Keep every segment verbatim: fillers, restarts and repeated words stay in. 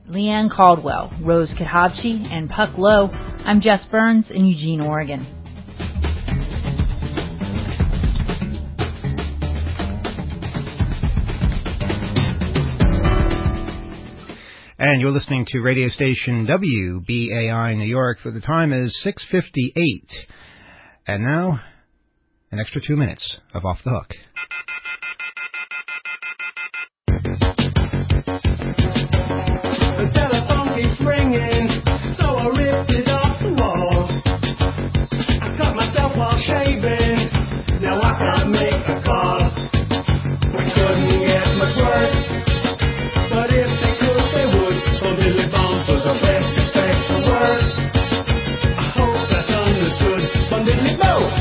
Leanne Caldwell, Rose Kathavchi, and Puck Lowe. I'm Jess Burns in Eugene, Oregon. And you're listening to radio station W B A I New York. For the time is six fifty-eight. And now, an extra two minutes of Off the Hook. The telephone keeps ringing, so I ripped it off the wall. I cut myself while shaving, now I can't make a call. I couldn't get much worse, but if they could, they would. So Billy Bones was the best, expect the worst. I hope that's understood from Billy Bones.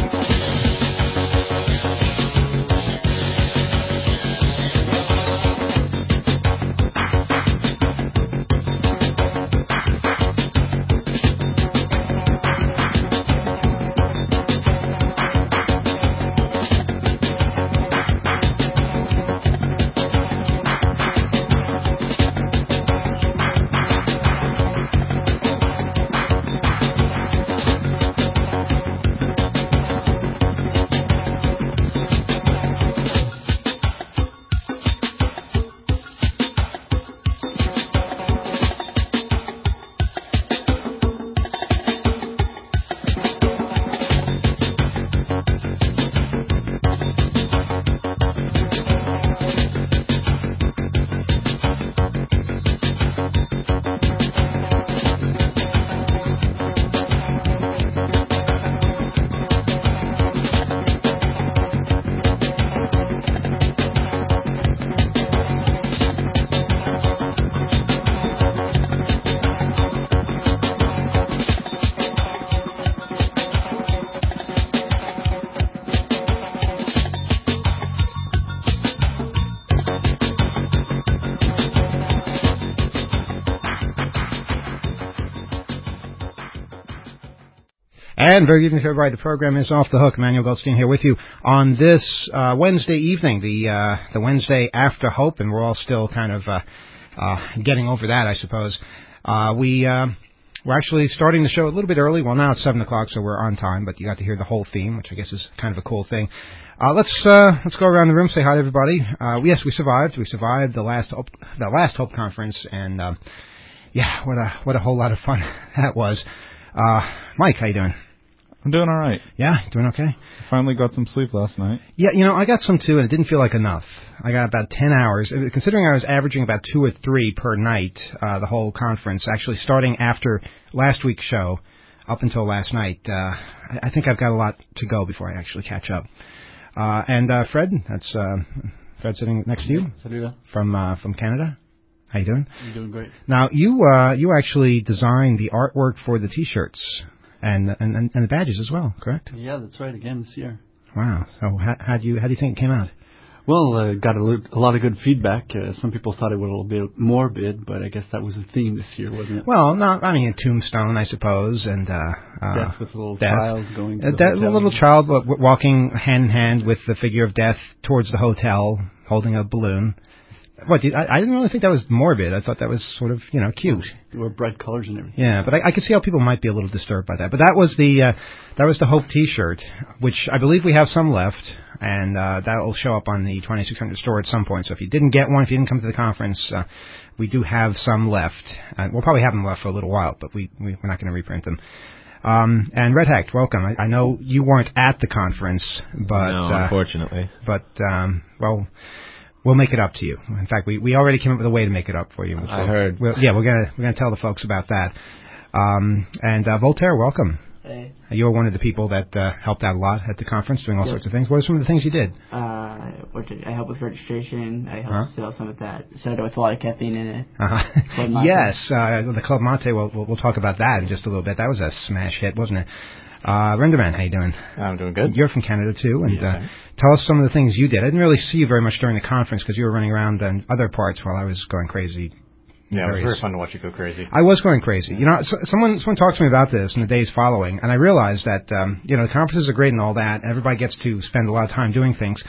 And very good evening to everybody. The program is Off the Hook. Emmanuel Goldstein here with you on this uh, Wednesday evening, the uh, the Wednesday after Hope, and we're all still kind of uh, uh, getting over that, I suppose. Uh, we uh, we're actually starting the show a little bit early. Well, now it's seven o'clock, so we're on time. But you got to hear the whole theme, which I guess is kind of a cool thing. Uh, let's uh, let's go around the room, say hi to everybody. Uh, yes, we survived. We survived the last Hope, the last Hope conference, and uh, yeah, what a what a whole lot of fun that was. Uh, Mike, how you doing? I'm doing all right. Yeah, doing okay? I finally got some sleep last night. Yeah, you know, I got some too, and it didn't feel like enough. I got about ten hours. Considering I was averaging about two or three per night, uh, the whole conference, actually starting after last week's show up until last night, uh, I, I think I've got a lot to go before I actually catch up. Uh, and uh, Fred, that's uh, Fred sitting next to you Saluda. from uh, from Canada. How you doing? I'm doing great. Now, you uh, you actually designed the artwork for the T-shirts. And, and and the badges as well, correct? Yeah, that's right. Again this year. Wow. So how, how do you how do you think it came out? Well, uh, got a, lo- a lot of good feedback. Uh, some people thought it was a little bit morbid, but I guess that was the theme this year, wasn't it? Well, no, I mean a tombstone, I suppose, and uh, uh, death with a little death. child going. To Uh, the death, a hotel. little child w- walking hand in hand with the figure of death towards the hotel, holding a balloon. What? Did, I, I didn't really think that was morbid. I thought that was sort of, you know, cute. There were bright colors and everything. Yeah, but I, I could see how people might be a little disturbed by that. But that was the uh, that was the Hope T-shirt, which I believe we have some left, and uh, that will show up on the twenty-six hundred store at some point. So if you didn't get one, if you didn't come to the conference, uh, we do have some left. Uh, we'll probably have them left for a little while, but we, we we're not going to reprint them. Um, and Red Hack, welcome. I, I know you weren't at the conference, but no, uh, unfortunately. But um, well. We'll make it up to you. In fact, we, we already came up with a way to make it up for you. I heard. We'll, yeah, we're gonna we're gonna tell the folks about that. Um, and uh, Voltaire, welcome. Hey. You were one of the people that uh, helped out a lot at the conference, doing all Yep. sorts of things. What are some of the things you did? Uh, what did, I helped with registration. I helped Huh? sell some of that soda with a lot of caffeine in it. Uh-huh. Club Mate. Yes, uh, the Club Mate. We'll, we'll we'll talk about that in just a little bit. That was a smash hit, wasn't it? Uh, Renderman, how you doing? I'm doing good. You're from Canada, too, and Yes, uh, tell us some of the things you did. I didn't really see you very much during the conference because you were running around in other parts while I was going crazy. Yeah, it was various- very fun to watch you go crazy. I was going crazy. You know, so, someone someone talked to me about this in the days following, and I realized that, um, you know, the conferences are great and all that. Everybody gets to spend a lot of time doing things.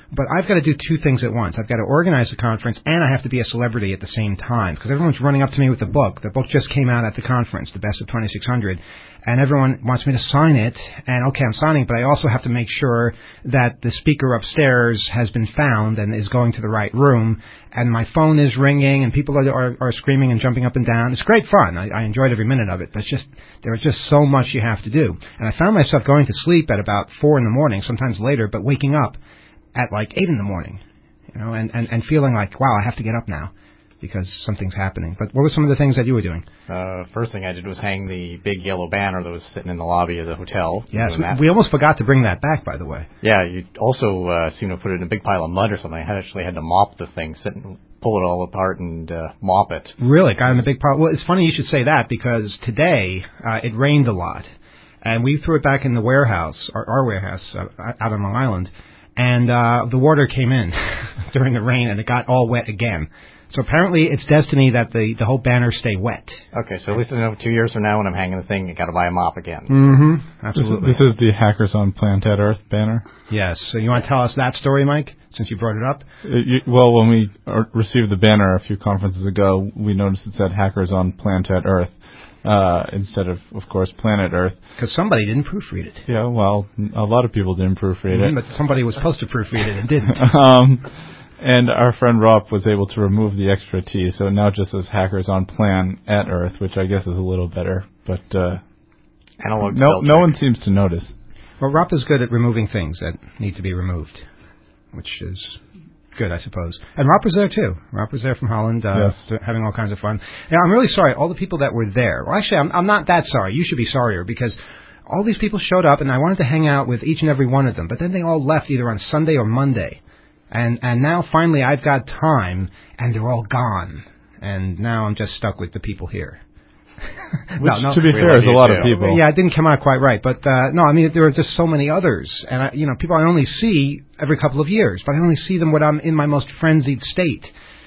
but I've got to do two things at once. I've got to organize the conference, and I have to be a celebrity at the same time, because everyone's running up to me with the book. The book just came out at the conference, The Best of twenty-six hundred, and everyone wants me to sign it, and okay, I'm signing, but I also have to make sure that the speaker upstairs has been found and is going to the right room, and my phone is ringing, and people are, are, are screaming and jumping up and down. It's great fun. I, I enjoyed every minute of it, but it's just there was just so much you have to do. And I found myself going to sleep at about four in the morning, sometimes later, but waking up at like eight in the morning, you know, and, and, and feeling like, wow, I have to get up now because something's happening. But what were some of the things that you were doing? Uh, first thing I did was hang the big yellow banner that was sitting in the lobby of the hotel. Yes, we, we almost forgot to bring that back, by the way. Yeah, you also uh, seemed to put it in a big pile of mud or something. I had actually had to mop the thing, sit and pull it all apart and uh, mop it. Really? Got in a big pile? Well, it's funny you should say that, because today uh, it rained a lot. And we threw it back in the warehouse, our, our warehouse uh, out on Long Island, and uh, the water came in during the rain, and it got all wet again. So apparently it's destiny that the, the whole banner stay wet. Okay, so at least I know two years from now when I'm hanging the thing, I got to buy a mop again. Mm-hmm. Absolutely. This is, this is the Hackers on Planet Earth banner? Yes. So you want to tell us that story, Mike, since you brought it up? Uh, you, well, when we uh, received the banner a few conferences ago, we noticed it said Hackers on Planet Earth. Uh, instead of, of course, Planet Earth. Because somebody didn't proofread it. Yeah, well, a lot of people didn't proofread mm-hmm, it. But somebody was supposed to proofread it and didn't. um, and our friend Rob was able to remove the extra T, so it now just says Hackers on Plan at Earth, which I guess is a little better. But uh, Analog no, no one seems to notice. Well, Rob is good at removing things that need to be removed, which is good, I suppose. And Rob was there, too. Rob was there from Holland, uh, yes. having all kinds of fun. Now, I'm really sorry, all the people that were there. Well, actually, I'm, I'm not that sorry. You should be sorrier, because all these people showed up, and I wanted to hang out with each and every one of them, but then they all left either on Sunday or Monday. And and now, finally, I've got time, and they're all gone. And now I'm just stuck with the people here. Which, no, no, to be fair, is a lot too. of people. Yeah, it didn't come out quite right. But, uh, no, I mean, there are just so many others. And, I, you know, people I only see every couple of years. But I only see them when I'm in my most frenzied state.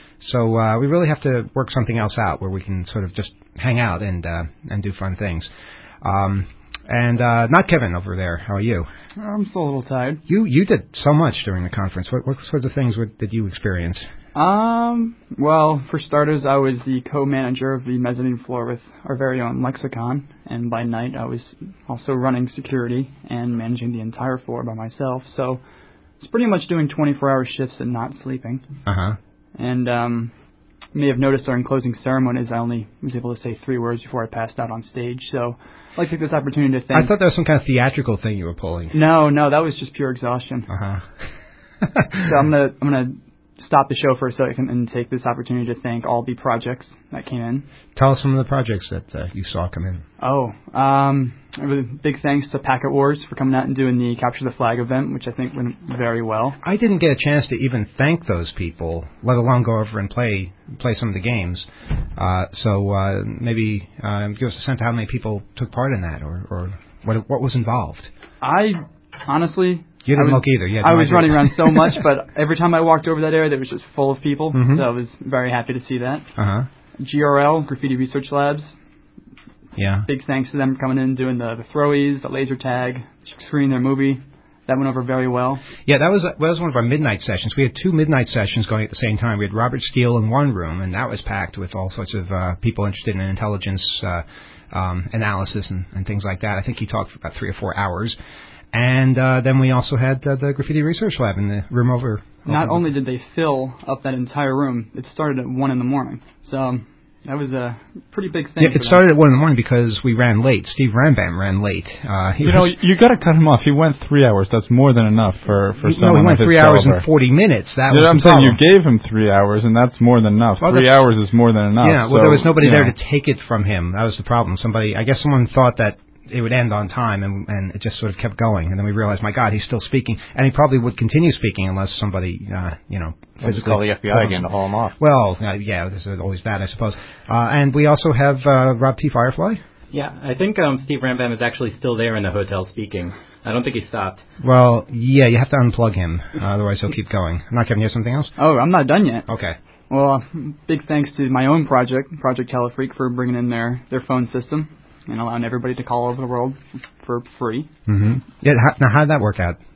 So uh, we really have to work something else out where we can sort of just hang out and uh, and do fun things. Um, and uh, not Kevin over there. How are you? I'm still a little tired. You you did so much during the conference. What, what sorts of things would, did you experience? Um, well, for starters, I was the co-manager of the mezzanine floor with our very own Lexicon, and by night I was also running security and managing the entire floor by myself, so it's pretty much doing twenty-four hour shifts and not sleeping. Uh-huh. And, um, you may have noticed during closing ceremonies I only was able to say three words before I passed out on stage, so I'd like to take this opportunity to thank... I thought that was some kind of theatrical thing you were pulling. No, no, that was just pure exhaustion. Uh-huh. So I'm gonna, I'm gonna... stop the show for a second and take this opportunity to thank all the projects that came in. Tell us some of the projects that uh, you saw come in. Oh, um, really big thanks to Packet Wars for coming out and doing the Capture the Flag event, which I think went very well. I didn't get a chance to even thank those people, let alone go over and play play some of the games. Uh, so uh, maybe uh, give us a sense of how many people took part in that, or, or what what was involved. I honestly... You didn't I was, look either. I no was idea. running around so much, but every time I walked over that area, there was just full of people, mm-hmm. so I was very happy to see that. Uh-huh. G R L, Graffiti Research Labs. Yeah. Big thanks to them for coming in and doing the, the throwies, the laser tag, screening their movie. That went over very well. Yeah, that was that was one of our midnight sessions. We had two midnight sessions going at the same time. We had Robert Steele in one room, and that was packed with all sorts of uh, people interested in intelligence uh, um, analysis and, and things like that. I think he talked for about three or four hours. And uh, then we also had uh, the Graffiti Research Lab in the room over. Not over. only did they fill up that entire room, it started at one in the morning. So um, that was a pretty big thing. Yeah, it started at one in the morning because we ran late. Steve Rambam ran late. Uh, he you know, you got to cut him off. He went three hours. That's more than enough for for he, someone No, he went of three his hours caliber. and forty minutes. That you was know what I'm the saying? problem. You gave him three hours, and that's more than enough. Well, three hours is more than enough. Yeah, well, so, there was nobody there know. to take it from him. That was the problem. Somebody, I guess, someone thought that it would end on time, and, and it just sort of kept going. And then we realized, my God, he's still speaking, and he probably would continue speaking unless somebody, uh, you know, physically just call the F B I again to haul him off. Well, uh, yeah, there's always that, I suppose. Uh, and we also have uh, Rob T. Firefly. Yeah, I think um, Steve Rambam is actually still there in the hotel speaking. I don't think he stopped. Well, yeah, you have to unplug him, uh, otherwise he'll keep going. I'm not giving you something else? Oh, I'm not done yet. Okay. Well, big thanks to my own project, Project Telefreak, for bringing in their, their phone system and allowing everybody to call over the world for free. Mm-hmm. Yeah. How, now, how did that work out?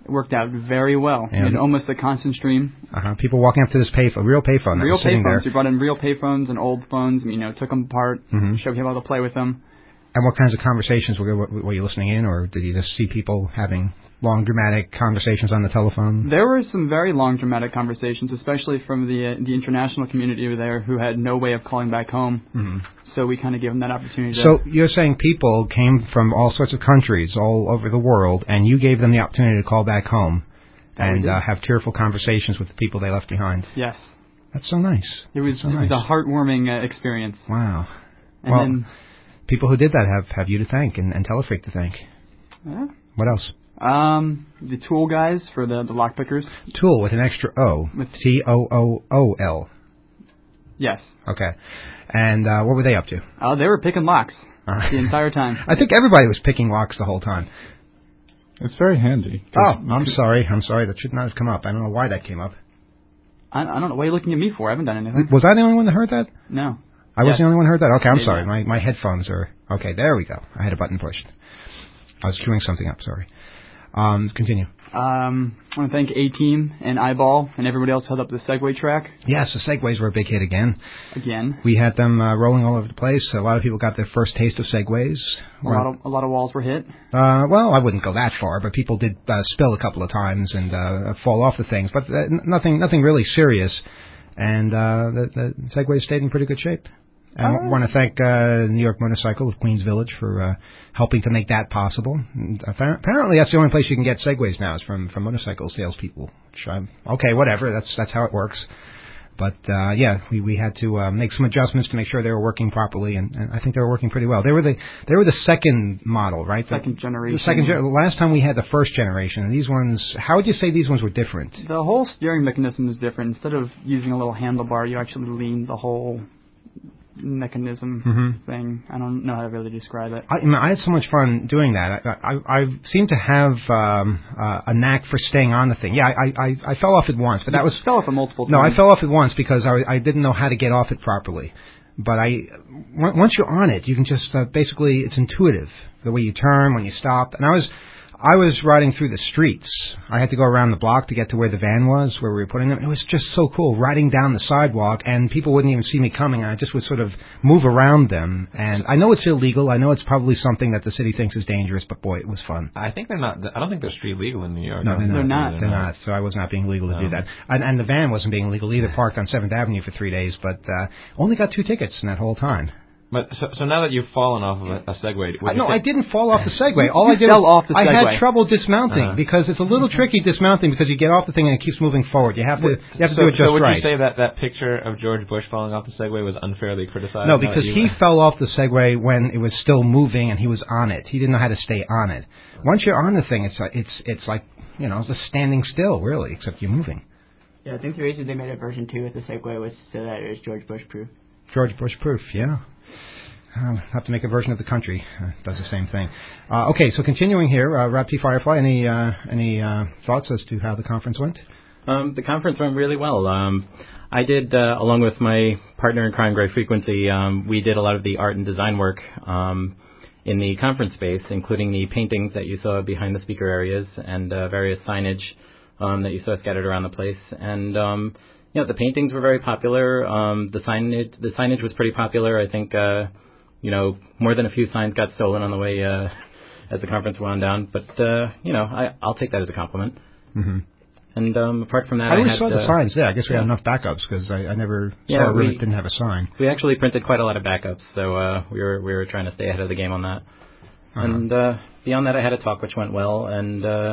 It worked out very well. Yeah. We had almost a constant stream. Uh-huh. People walking up to this payphone, real payphone, that Real was sitting payphones. there. We brought in real payphones and old phones. And, you know, took them apart, Mm-hmm. showed people how to play with them. And what kinds of conversations were, were, were you listening in, or did you just see people having long, dramatic conversations on the telephone? There were some very long, dramatic conversations, especially from the uh, the international community over there who had no way of calling back home. Mm-hmm. So we kind of gave them that opportunity. So to, you're saying people came from all sorts of countries all over the world, and you gave them the opportunity to call back home and uh, have tearful conversations with the people they left behind. Yes. That's so nice. It was so it nice. was a heartwarming uh, experience. Wow. And well, then, people who did that have, have you to thank and, and Telefreak to thank. Yeah. What else? Um, the Tool guys for the, the lockpickers. Tool with an extra O. With T O O O L. Yes. Okay. And uh, what were they up to? Uh, they were picking locks Uh, the entire time. I think everybody was picking locks the whole time. It's very handy. Oh, I'm sorry. I'm sorry. That should not have come up. I don't know why that came up. I, I don't know. What are you looking at me for? I haven't done anything. Was I the only one that heard that? No. I was Yes. the only one who heard that? Okay, I'm Maybe sorry. not. My my headphones are... Okay, there we go. I had a button pushed. I was queuing something up, sorry. Um, continue. Um, I want to thank A-Team and Eyeball and everybody else held up the Segway track. Yes, the Segways were a big hit again. Again. We had them uh, rolling all over the place. A lot of people got their first taste of Segways. A lot of a lot of walls were hit. Uh, well, I wouldn't go that far, but people did uh, spill a couple of times and uh, fall off the things, but uh, n- nothing nothing really serious. And uh, the, the Segways stayed in pretty good shape. And I want to thank uh, New York Motorcycle of Queens Village for uh, helping to make that possible. And apparently, that's the only place you can get Segways now is from, from motorcycle salespeople. Which I'm, okay, whatever. That's that's how it works. But uh, yeah, we we had to uh, make some adjustments to make sure they were working properly, and, and I think they were working pretty well. They were the they were the second model, right? Second the, generation. The second gen- last time we had the first generation, and these ones. How would you say these ones were different? The whole steering mechanism is different. Instead of using a little handlebar, you actually lean the whole mechanism Mm-hmm. thing. I don't know how to really describe it. I, I, mean, I had so much fun doing that. I, I, I seem to have um, uh, a knack for staying on the thing. Yeah, I, I, I fell off it once, but that You was fell off it multiple no. times. I fell off it once because I, I didn't know how to get off it properly. But I, on- once you're on it, you can just uh, basically it's intuitive the way you turn when you stop. And I was. I was riding through the streets. I had to go around the block to get to where the van was, where we were putting them. It was just so cool, riding down the sidewalk, and people wouldn't even see me coming. I just would sort of move around them. And I know it's illegal. I know it's probably something that the city thinks is dangerous, but boy, it was fun. I think they're not. I don't think they're street legal in New York. No, they're, They're not. not. They're not. So I was not being legal to No. do that. And, and the van wasn't being legal either, parked on seventh Avenue for three days, but uh, only got two tickets in that whole time. But so, so now that you've fallen off of a, a Segway, would I, you no, say- I didn't fall off the Segway. All You I did fell was off the I Segway. had trouble dismounting Uh-huh. because it's a little tricky dismounting because you get off the thing and it keeps moving forward. You have to you have to so, do it just so would right. you say that that picture of George Bush falling off the Segway was unfairly criticized? No, now because that you- he fell off the Segway when it was still moving and he was on it. He didn't know how to stay on it. Once you're on the thing, it's uh, it's it's like you know just standing still, really, except you're moving. Yeah, I think the reason they made a version two with the Segway was so that it was George Bush proof. George Bush proof, yeah. I'll have to make a version of the country. Uh, does the same thing. Uh, okay, so continuing here, uh, Rap T Firefly, any uh, any uh, thoughts as to how the conference went? Um, the conference went really well. Um, I did, uh, along with my partner in crime, Greg Frequency, um, we did a lot of the art and design work um, in the conference space, including the paintings that you saw behind the speaker areas and uh, various signage um, that you saw scattered around the place. And um, you know, the paintings were very popular. Um, the signage, the signage was pretty popular. I think. Uh, You know, more than a few signs got stolen on the way uh, as the conference wound down. But, uh, you know, I, I'll take that as a compliment. Mm-hmm. And um, apart from that, I I always had, saw the uh, signs there. I guess we yeah. had enough backups because I, I never Yeah, saw a room we- that didn't have a sign. We actually printed quite a lot of backups, so uh, we were we were trying to stay ahead of the game on that. Uh-huh. And uh, beyond that, I had a talk which went well, and uh,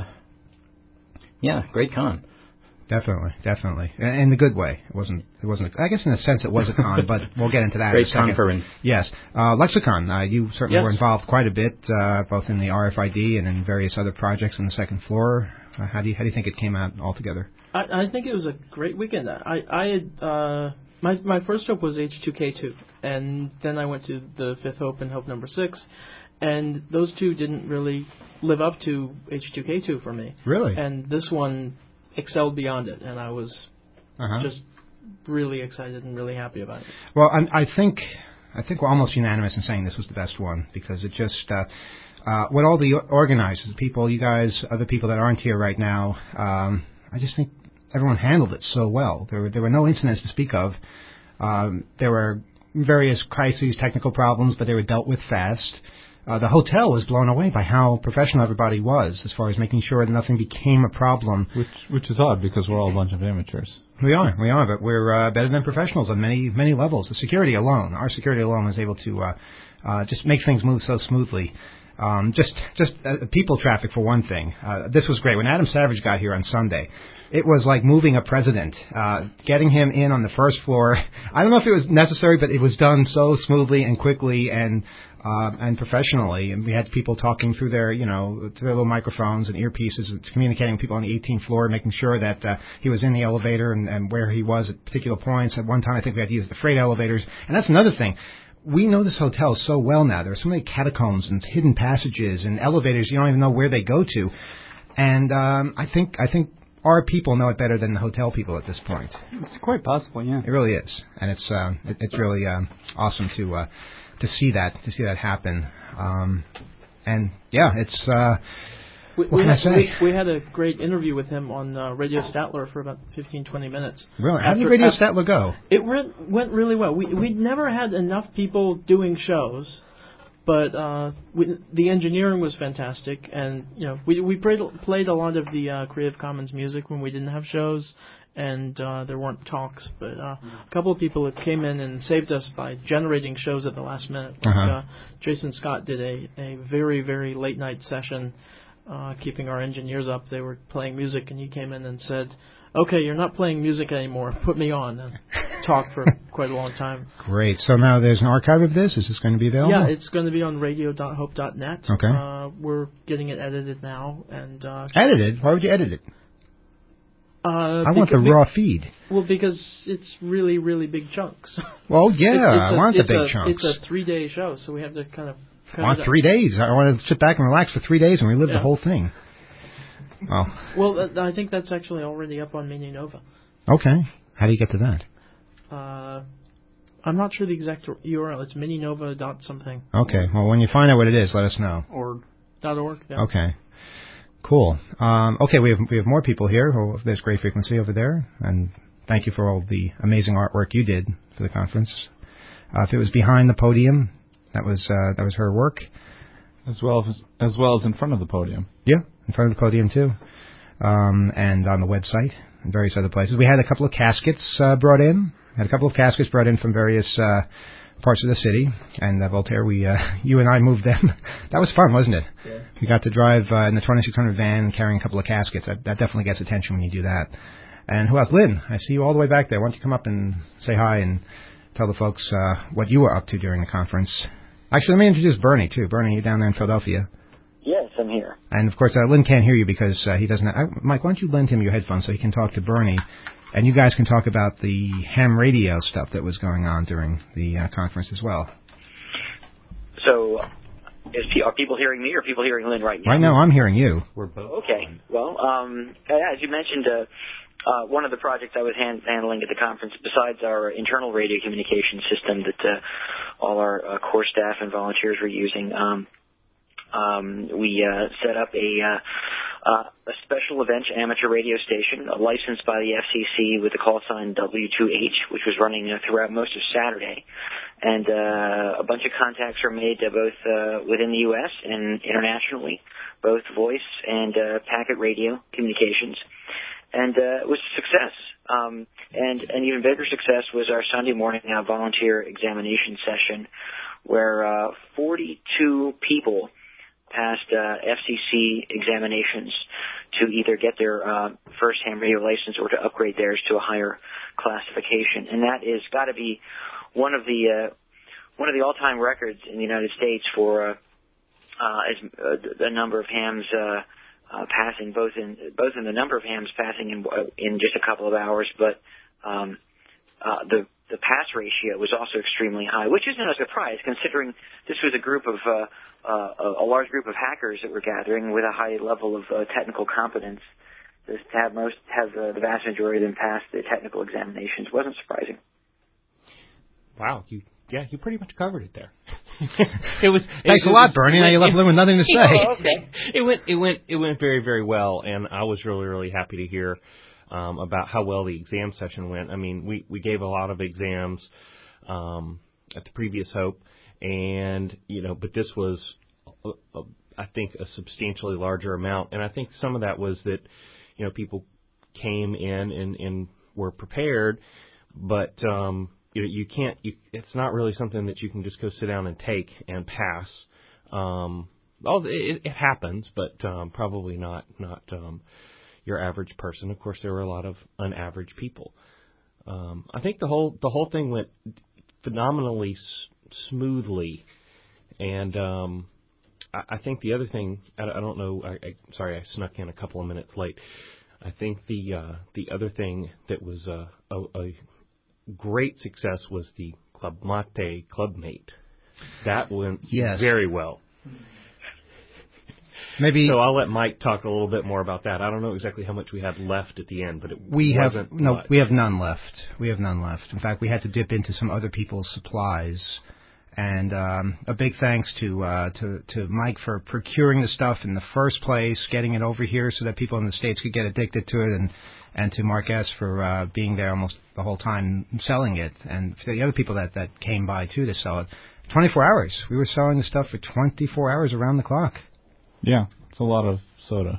yeah, great con. Definitely, definitely, in the good way. It wasn't. It wasn't. I guess in a sense it was a con, but we'll get into that Great in a second. conference. Yes, uh, Lexicon. Uh, you certainly Yes. were involved quite a bit, uh, both in the R F I D and in various other projects on the second floor. Uh, how do you how do you think it came out altogether? I, I think it was a great weekend. I I had uh, my my first hope was H two K two, and then I went to the Fifth Hope and Hope Number Six, and those two didn't really live up to H two K two for me. Really? And this one excelled beyond it, and I was Uh-huh. just really excited and really happy about it. Well, I, I think I think we're almost unanimous in saying this was the best one because it just uh, uh, what all the organizers, the people, you guys, other people that aren't here right now, um, I just think everyone handled it so well. There were, there were no incidents to speak of. Um, there were various crises, technical problems, but they were dealt with fast. Uh, the hotel was blown away by how professional everybody was as far as making sure that nothing became a problem. Which which is odd because we're all a bunch of amateurs. We are, we are, but we're uh, better than professionals on many many levels. The security alone, our security alone, was able to uh, uh, just make things move so smoothly. Um, just just uh, people traffic for one thing. Uh, this was great. When Adam Savage got here on Sunday, it was like moving a president. Uh, getting him in on the first floor, I don't know if it was necessary, but it was done so smoothly and quickly and uh, and professionally. And we had people talking through their, you know, through their little microphones and earpieces, communicating with people on the eighteenth floor, making sure that uh, he was in the elevator and, and where he was at particular points. At one time, I think we had to use the freight elevators. And that's another thing. We know this hotel so well now. There are so many catacombs and hidden passages and elevators you don't even know where they go to. And um, I think I think our people know it better than the hotel people at this point. It's quite possible, yeah. It really is, and it's uh, it, it's really um, awesome to uh, to see that to see that happen. Um, and yeah, it's. Uh, We, what we, can had, I say? we, we had a great interview with him on uh, Radio Statler for about fifteen, twenty minutes. Really? How did Radio after, Statler go? It re- went really well. We we'd never had enough people doing shows, but uh, we, the engineering was fantastic, and you know we we played, played a lot of the uh, Creative Commons music when we didn't have shows, and uh, there weren't talks. But uh, a couple of people that came in and saved us by generating shows at the last minute. Like, uh-huh. uh, Jason Scott did a, a very very late night session. Uh, keeping our engineers up. They were playing music, and he came in and said, okay, you're not playing music anymore. Put me on. And talked for quite a long time. Great. So now there's an archive of this? Is this going to be available? Yeah, it's going to be on radio dot hope dot net. Okay. Uh, we're getting it edited now. and uh, Edited? Why would you edit it? Uh, I want the raw feed. Well, because it's really, really big chunks. Well, yeah, it's, it's I a, want the big a, chunks. It's a three-day show, so we have to kind of... I want three days. I want to sit back and relax for three days and relive yeah. the whole thing. Well, well, uh, I think that's actually already up on Mini Nova. Okay. How do you get to that? Uh, I'm not sure the exact U R L. It's mininova dot something. Okay. Well, when you find out what it is, let us know. Or dot org. Yeah. Okay. Cool. Um, okay, we have we have more people here. Oh, there's Great Frequency over there, and thank you for all the amazing artwork you did for the conference. Uh, if it was behind the podium, that was uh, that was her work, as well as as well as in front of the podium. Yeah, in front of the podium too, um, and on the website and various other places. We had a couple of caskets uh, brought in. Had a couple of caskets brought in from various uh, parts of the city, and uh, Voltaire, we uh, you and I moved them. That was fun, wasn't it? Yeah. We got to drive uh, in the twenty-six hundred van carrying a couple of caskets. That, that definitely gets attention when you do that. And who else? Lynn, I see you all the way back there. Why don't you come up and say hi and tell the folks uh, what you were up to during the conference. Actually, let me introduce Bernie, too. Bernie, you're down there in Philadelphia. Yes, I'm here. And, of course, uh, Lynn can't hear you because uh, he doesn't... Uh, Mike, why don't you lend him your headphones so he can talk to Bernie, and you guys can talk about the ham radio stuff that was going on during the uh, conference as well. So, is, are people hearing me or are people hearing Lynn right now? Right now, I'm hearing you. We're both. Okay. Well, um, as you mentioned... Uh, Uh, one of the projects I was hand- handling at the conference, besides our internal radio communication system that uh, all our uh, core staff and volunteers were using, um, um, we uh, set up a, uh, uh, a special events amateur radio station uh, licensed by the F C C with the call sign W two H, which was running uh, throughout most of Saturday. And uh, a bunch of contacts were made uh, both uh, within the U S and internationally, both voice and uh, packet radio communications. And uh, it was a success. Um, and an even bigger success was our Sunday morning uh, volunteer examination session, where uh, forty-two people passed uh, F C C examinations to either get their uh, first ham radio license or to upgrade theirs to a higher classification. And that is got to be one of the uh, one of the all-time records in the United States for uh, uh, as, uh, the number of hams. Uh, Uh, passing both in both in the number of hams passing in in just a couple of hours, but um, uh, the the pass ratio was also extremely high, which isn't a surprise considering this was a group of uh, uh, a large group of hackers that were gathering with a high level of uh, technical competence. This to have most have uh, the vast majority of them pass the technical examinations wasn't surprising. Wow, you yeah, you pretty much covered it there. it was. Thanks it, a it lot, was, Bernie. It, now you left Lou with nothing to say. Oh, okay. It went. It went. It went very, very well, and I was really, really happy to hear um, about how well the exam session went. I mean, we we gave a lot of exams um, at the previous Hope, and you know, but this was, a, a, I think, a substantially larger amount, and I think some of that was that, you know, people came in and, and were prepared, but um, you know, you can't. You, it's not really something that you can just go sit down and take and pass. Um, oh, it, it happens, but um, probably not not um, your average person. Of course, there were a lot of unaverage people. Um, I think the whole the whole thing went phenomenally s- smoothly, and um, I, I think the other thing, I, I don't know. I, I, sorry, I snuck in a couple of minutes late. I think the uh, the other thing that was uh, a, a great success was the Club Mate Clubmate. That went yes. very well. Maybe so I'll let Mike talk a little bit more about that. I don't know exactly how much we had left at the end, but it we wasn't have no, much. we have none left. We have none left. In fact, we had to dip into some other people's supplies. And um, a big thanks to, uh, to to Mike for procuring the stuff in the first place, getting it over here so that people in the States could get addicted to it, and, and to Mark S. for uh, being there almost the whole time selling it, and for the other people that, that came by, too, to sell it. twenty-four hours. We were selling the stuff for twenty-four hours around the clock. Yeah, it's a lot of soda.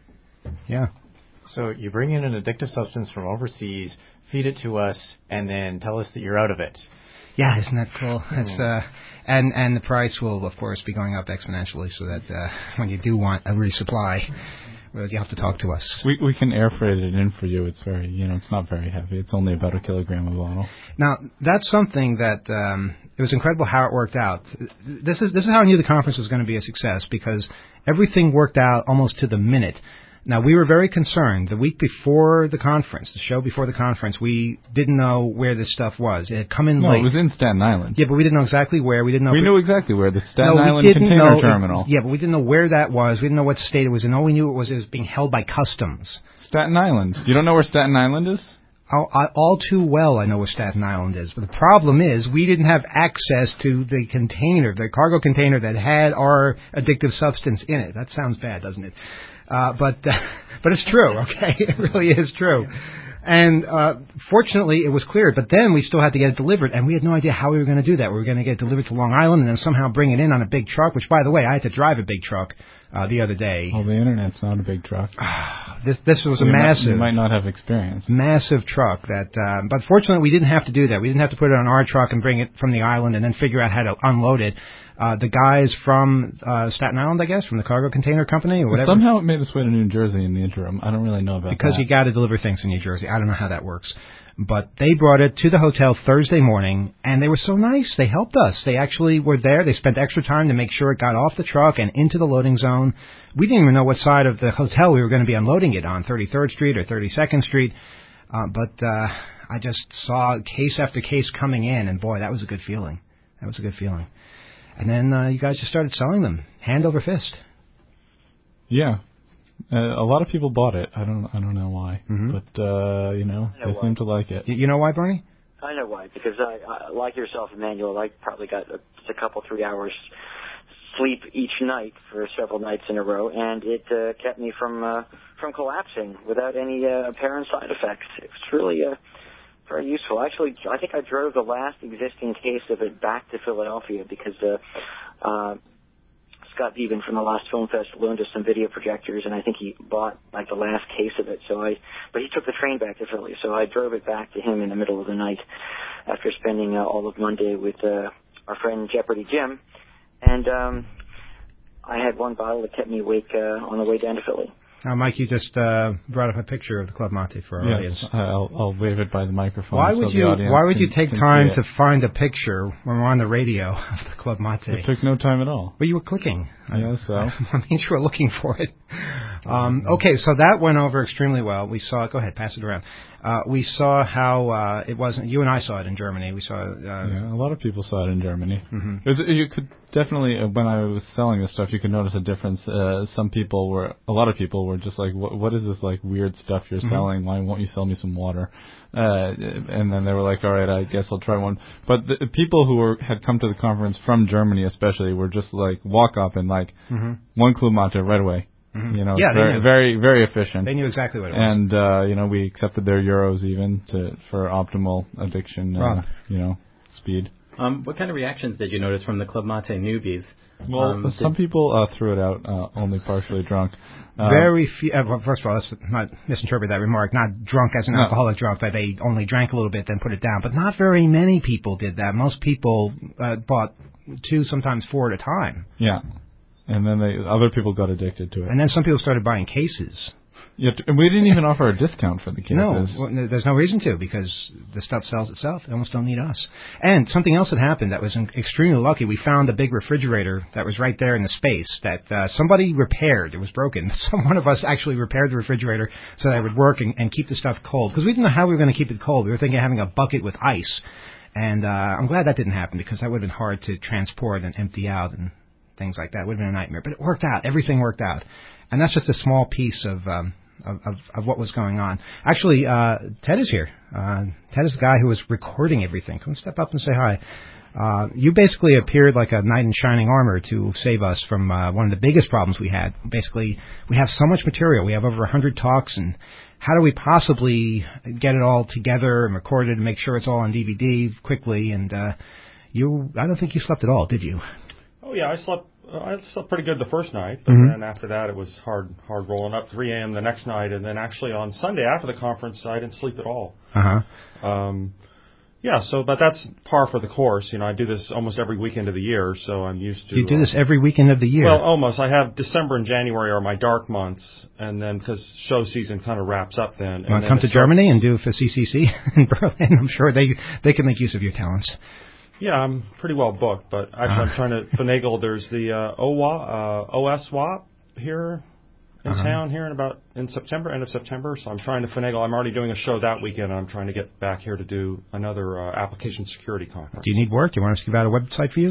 Yeah. So you bring in an addictive substance from overseas, feed it to us, and then tell us that you're out of it. Yeah, isn't that cool? It's uh, and and the price will, of course, be going up exponentially, so that uh, when you do want a resupply, well, you have to talk to us. We we can air freight it in for you. It's very, you know, it's not very heavy. It's only about a kilogram a bottle. Now, that's something that um, it was incredible how it worked out. This is this is how I knew the conference was going to be a success, because everything worked out almost to the minute. Now, we were very concerned. The week before the conference, the show before the conference, we didn't know where this stuff was. It had come in no, late. No, it was in Staten Island. Yeah, but we didn't know exactly where. We didn't know. We if knew it, exactly where, the Staten no, Island Container know, Terminal. Yeah, but we didn't know where that was. We didn't know what state it was in. All we knew it was it was being held by customs. Staten Island. You don't know where Staten Island is? All, I, all too well, I know where Staten Island is. But the problem is, we didn't have access to the container, the cargo container that had our addictive substance in it. That sounds bad, doesn't it? Uh, but uh, but it's true, okay? It really is true. And uh, fortunately, it was cleared. But then we still had to get it delivered, and we had no idea how we were going to do that. We were going to get it delivered to Long Island and then somehow bring it in on a big truck, which, by the way, I had to drive a big truck uh, the other day. Well, the Internet's not a big truck. this this was so a you massive... Might, you might not have experience. Massive truck. that. Uh, but fortunately, we didn't have to do that. We didn't have to put it on our truck and bring it from the island and then figure out how to unload it. Uh, the guys from uh, Staten Island, I guess, from the cargo container company or whatever. Well, somehow it made its way to New Jersey in the interim. I don't really know about because that. Because you got to deliver things in New Jersey. I don't know how that works. But they brought it to the hotel Thursday morning, and they were so nice. They helped us. They actually were there. They spent extra time to make sure it got off the truck and into the loading zone. We didn't even know what side of the hotel we were going to be unloading it on, thirty-third Street or thirty-second Street. Uh, but uh, I just saw case after case coming in, and boy, that was a good feeling. That was a good feeling. And then uh, you guys just started selling them, hand over fist. Yeah, uh, a lot of people bought it. I don't, I don't know why, mm-hmm. but uh, you know, know they why. seem to like it. You know why, Bernie? I know why. Because I, I like yourself, Emmanuel, I probably got a, a couple, three hours sleep each night for several nights in a row, and it uh, kept me from uh, from collapsing without any uh, apparent side effects. It was really uh, very useful. Actually, I think I drove the last existing case of it back to Philadelphia because uh, uh, Scott Beeben from the last film fest loaned us some video projectors, and I think he bought like the last case of it. So I, but he took the train back to Philly, so I drove it back to him in the middle of the night after spending uh, all of Monday with uh, our friend Jeopardy Jim, and um, I had one bottle that kept me awake uh, on the way down to Philly. Now, Mike, you just uh, brought up a picture of the Club Mate for our yes, audience. I'll, I'll wave it by the microphone. Why so would the you? audience Why would can, you take can time see to it. find a picture when we're on the radio of the Club Mate? It took no time at all. Well, you were clicking. I guess so. I mean, you were looking for it. Um, okay, so that went over extremely well. We saw. Go ahead, pass it around. Uh, we saw how uh, it wasn't. You and I saw it in Germany. We saw. Uh, yeah, a lot of people saw it in Germany. Mm-hmm. It was, you could definitely, uh, when I was selling this stuff, you could notice a difference. Uh, some people were, a lot of people were just like, "What, what is this like weird stuff you're mm-hmm. selling? Why won't you sell me some water?" Uh, and then they were like, "All right, I guess I'll try one." But the people who were had come to the conference from Germany, especially, were just like walk up and like mm-hmm. one Club Mate right away. Mm-hmm. You know, yeah, very, very, very efficient. They knew exactly what it was. And, uh, you know, we accepted their euros even to, for optimal addiction, uh, you know, speed. Um, what kind of reactions did you notice from the Club Mate newbies? Well, um, some people uh, threw it out uh, only partially drunk. Um, Very few. Uh, well, first of all, let's not misinterpret that remark. Not drunk as an no. alcoholic drunk, that they only drank a little bit, then put it down. But not very many people did that. Most people uh, bought two, sometimes four at a time. Yeah. And then they, other people got addicted to it. And then some people started buying cases. Yeah, and we didn't even offer a discount for the cases. No, well, there's no reason to, because the stuff sells itself. They almost don't need us. And something else that happened that was extremely lucky. We found a big refrigerator that was right there in the space that uh, somebody repaired. It was broken. So one of us actually repaired the refrigerator so that it would work and, and keep the stuff cold. Because we didn't know how we were going to keep it cold. We were thinking of having a bucket with ice. And uh, I'm glad that didn't happen, because that would have been hard to transport and empty out and things like that. It would have been a nightmare. But it worked out. Everything worked out. And that's just a small piece of um, of, of, of what was going on. Actually, uh, Ted is here. Uh, Ted is the guy who was recording everything. Come step up and say hi. Uh, you basically appeared like a knight in shining armor to save us from uh, one of the biggest problems we had. Basically, we have so much material. We have over one hundred talks, and how do we possibly get it all together and recorded and make sure it's all on D V D quickly? And uh, you, I don't think you slept at all, did you? Oh yeah, I slept. Uh, I slept pretty good the first night, but mm-hmm. then after that it was hard, hard rolling up. three a.m. the next night, and then actually on Sunday after the conference, I didn't sleep at all. Uh huh. Um, yeah. So, but that's par for the course. You know, I do this almost every weekend of the year, so I'm used to. You do uh, this every weekend of the year. Well, almost. I have December and January are my dark months, and then because show season kind of wraps up then. You want to come to Germany and do for C C C in Berlin? I'm sure they they can make use of your talents. Yeah, I'm pretty well booked, but I, uh-huh. I'm trying to finagle. There's the uh, O W A, uh, O S W A P here in uh-huh. town here in about in September, end of September. So I'm trying to finagle. I'm already doing a show that weekend. I'm trying to get back here to do another uh, application security conference. Do you need work? Do you want us to give out a website for you?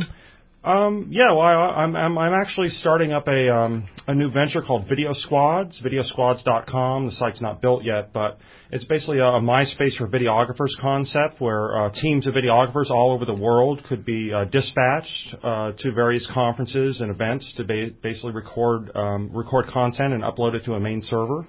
Um, yeah, well, I, I'm, I'm I'm actually starting up a um, a new venture called Video Squads, video squads dot com. The site's not built yet, but it's basically a, a MySpace for videographers concept where uh, teams of videographers all over the world could be uh, dispatched uh, to various conferences and events to ba- basically record um, record content and upload it to a main server.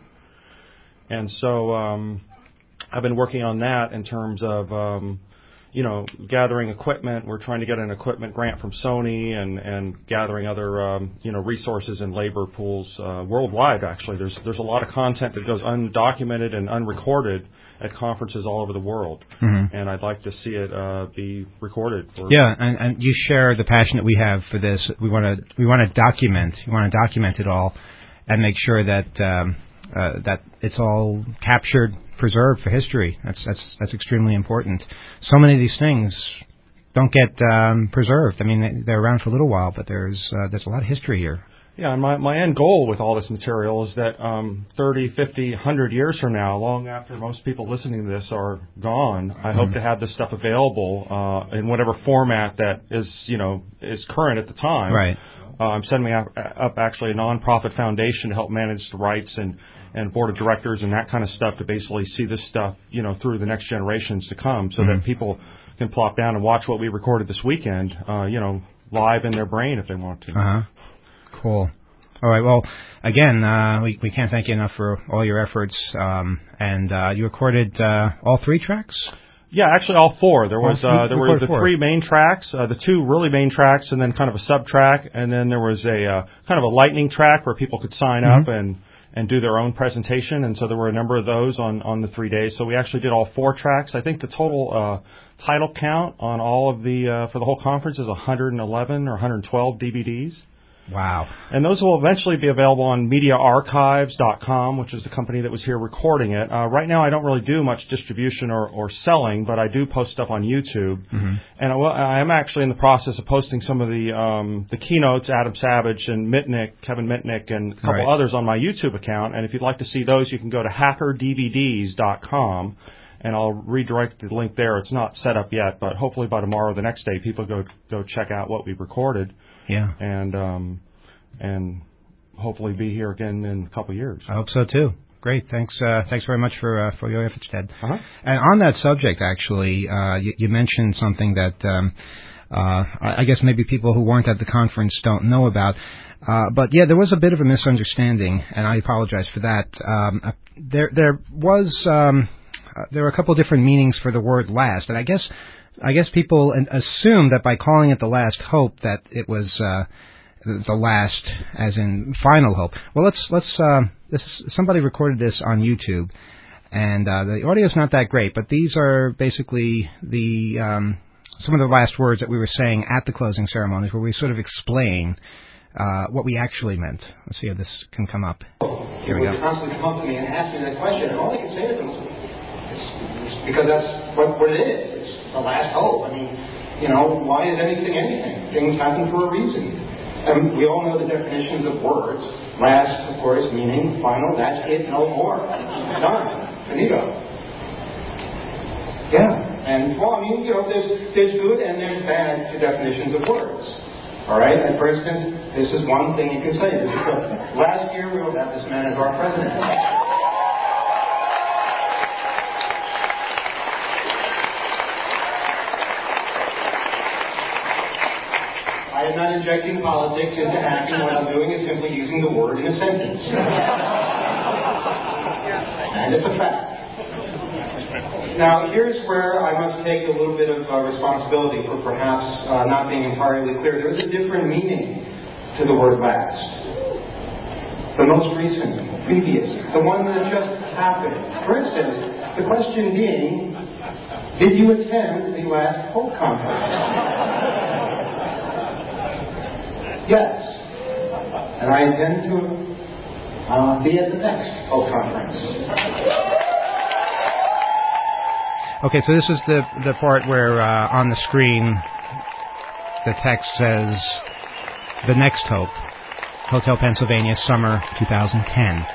And so um, I've been working on that in terms of um, you know, gathering equipment. We're trying to get an equipment grant from Sony and, and gathering other, um, you know, resources and labor pools uh, worldwide, actually. There's there's a lot of content that goes undocumented and unrecorded at conferences all over the world. Mm-hmm. And I'd like to see it uh, be recorded. For yeah, and, and you share the passion that we have for this. We want to we want to document. We want to document it all and make sure that um, uh, that it's all captured, preserved for history. That's that's that's extremely important. So many of these things don't get um, preserved. I mean, they're around for a little while, but there's uh, there's a lot of history here. Yeah, and my, my end goal with all this material is that um, thirty, fifty, one hundred years from now, long after most people listening to this are gone, I mm-hmm. hope to have this stuff available uh, in whatever format that is, you know, is current at the time. Right. Uh, I'm setting up, up actually a nonprofit foundation to help manage the rights and, and board of directors and that kind of stuff to basically see this stuff, you know, through the next generations to come, so mm-hmm. that people can plop down and watch what we recorded this weekend, uh, you know, live in their brain if they want to. Uh-huh. Cool. All right. Well, again, uh, we we can't thank you enough for all your efforts. Um, and uh, you recorded uh, all three tracks? Yeah, actually all four. There was uh, there were the four. three main tracks, uh, the two really main tracks, and then kind of a sub track, and then there was a uh, kind of a lightning track where people could sign mm-hmm. up and, and do their own presentation. And so there were a number of those on, on the three days. So we actually did all four tracks. I think the total uh, title count on all of the uh, for the whole conference is one hundred eleven or one hundred twelve D V Ds. Wow. And those will eventually be available on media archives dot com, which is the company that was here recording it. Uh, right now I don't really do much distribution or, or selling, but I do post stuff on YouTube. Mm-hmm. And I, I am actually in the process of posting some of the um, the keynotes, Adam Savage and Mitnick, Kevin Mitnick, and a couple Right. others on my YouTube account. And if you'd like to see those, you can go to hacker D V Ds dot com. And I'll redirect the link there. It's not set up yet, but hopefully by tomorrow or the next day, people go go check out what we've recorded. Yeah. And um, and hopefully be here again in a couple of years. I hope so too. Great. Thanks. Uh, thanks very much for uh, for your efforts, Ted. Uh-huh. And on that subject, actually, uh, you, you mentioned something that um, uh, I, I guess maybe people who weren't at the conference don't know about. Uh, but yeah, there was a bit of a misunderstanding, and I apologize for that. Um, uh, there there was. Um, Uh, there are a couple of different meanings for the word last, and I guess I guess people assume that by calling it the last hope that it was uh, the last, as in final hope. Well, let's let's uh, this somebody recorded this on YouTube, and uh, the audio's not that great, but these are basically the um, some of the last words that we were saying at the closing ceremonies, where we sort of explain uh, what we actually meant. Let's see if this can come up. Here we go. They would constantly come up to me and ask me that question, and all I can say to them is, because that's what, what it is. It's the last hope. I mean, you know, why is anything anything? Things happen for a reason. And we all know the definitions of words. Last, of course, meaning final. That's it, no more. Done. Finito. Yeah. And, well, I mean, you know, there's, there's good and there's bad to definitions of words. All right? And, for instance, this is one thing you can say. This is the last year we will have this man as our president. I am not injecting politics into acting. What I'm doing is simply using the word in a sentence. And it's a fact. Now, here's where I must take a little bit of uh, responsibility for perhaps uh, not being entirely clear. There is a different meaning to the word last. The most recent, previous, the one that just happened. For instance, the question being, did you attend the last Hope Conference? Yes. And I intend to uh, be at the next Hope Conference. Okay, so this is the the part where uh, on the screen the text says The Next Hope, Hotel Pennsylvania, summer twenty ten.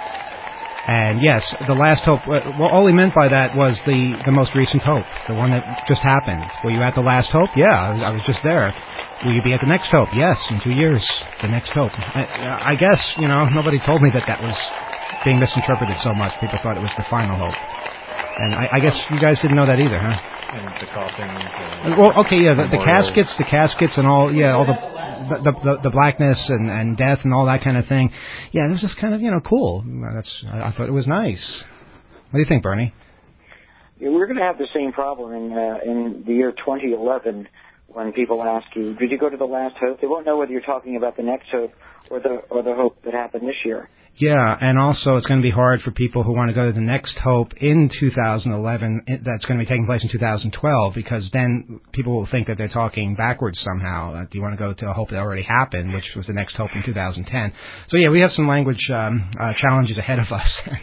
And yes, the last hope, well, all he meant by that was the, the most recent hope, the one that just happened. Were you at the last hope? Yeah, I was, I was just there. Will you be at the next hope? Yes, in two years, the next hope. I, I guess, you know, nobody told me that that was being misinterpreted so much. People thought it was the final hope. And I, I guess you guys didn't know that either, huh? And the coffins. Well, okay, yeah, the, the caskets, the caskets and all, yeah, all the the the, the blackness and, and death and all that kind of thing. Yeah, it was just kind of, you know, cool. That's I, I thought it was nice. What do you think, Bernie? Yeah, we're going to have the same problem in uh, in the year twenty eleven when people ask you, did you go to the last hope? They won't know whether you're talking about the next hope or the or the hope that happened this year. Yeah, and also it's going to be hard for people who want to go to the next hope in two thousand eleven that's going to be taking place in two thousand twelve, because then people will think that they're talking backwards somehow. Uh, do you want to go to a hope that already happened, which was the next hope in two thousand ten? So, yeah, we have some language um, uh, challenges ahead of us.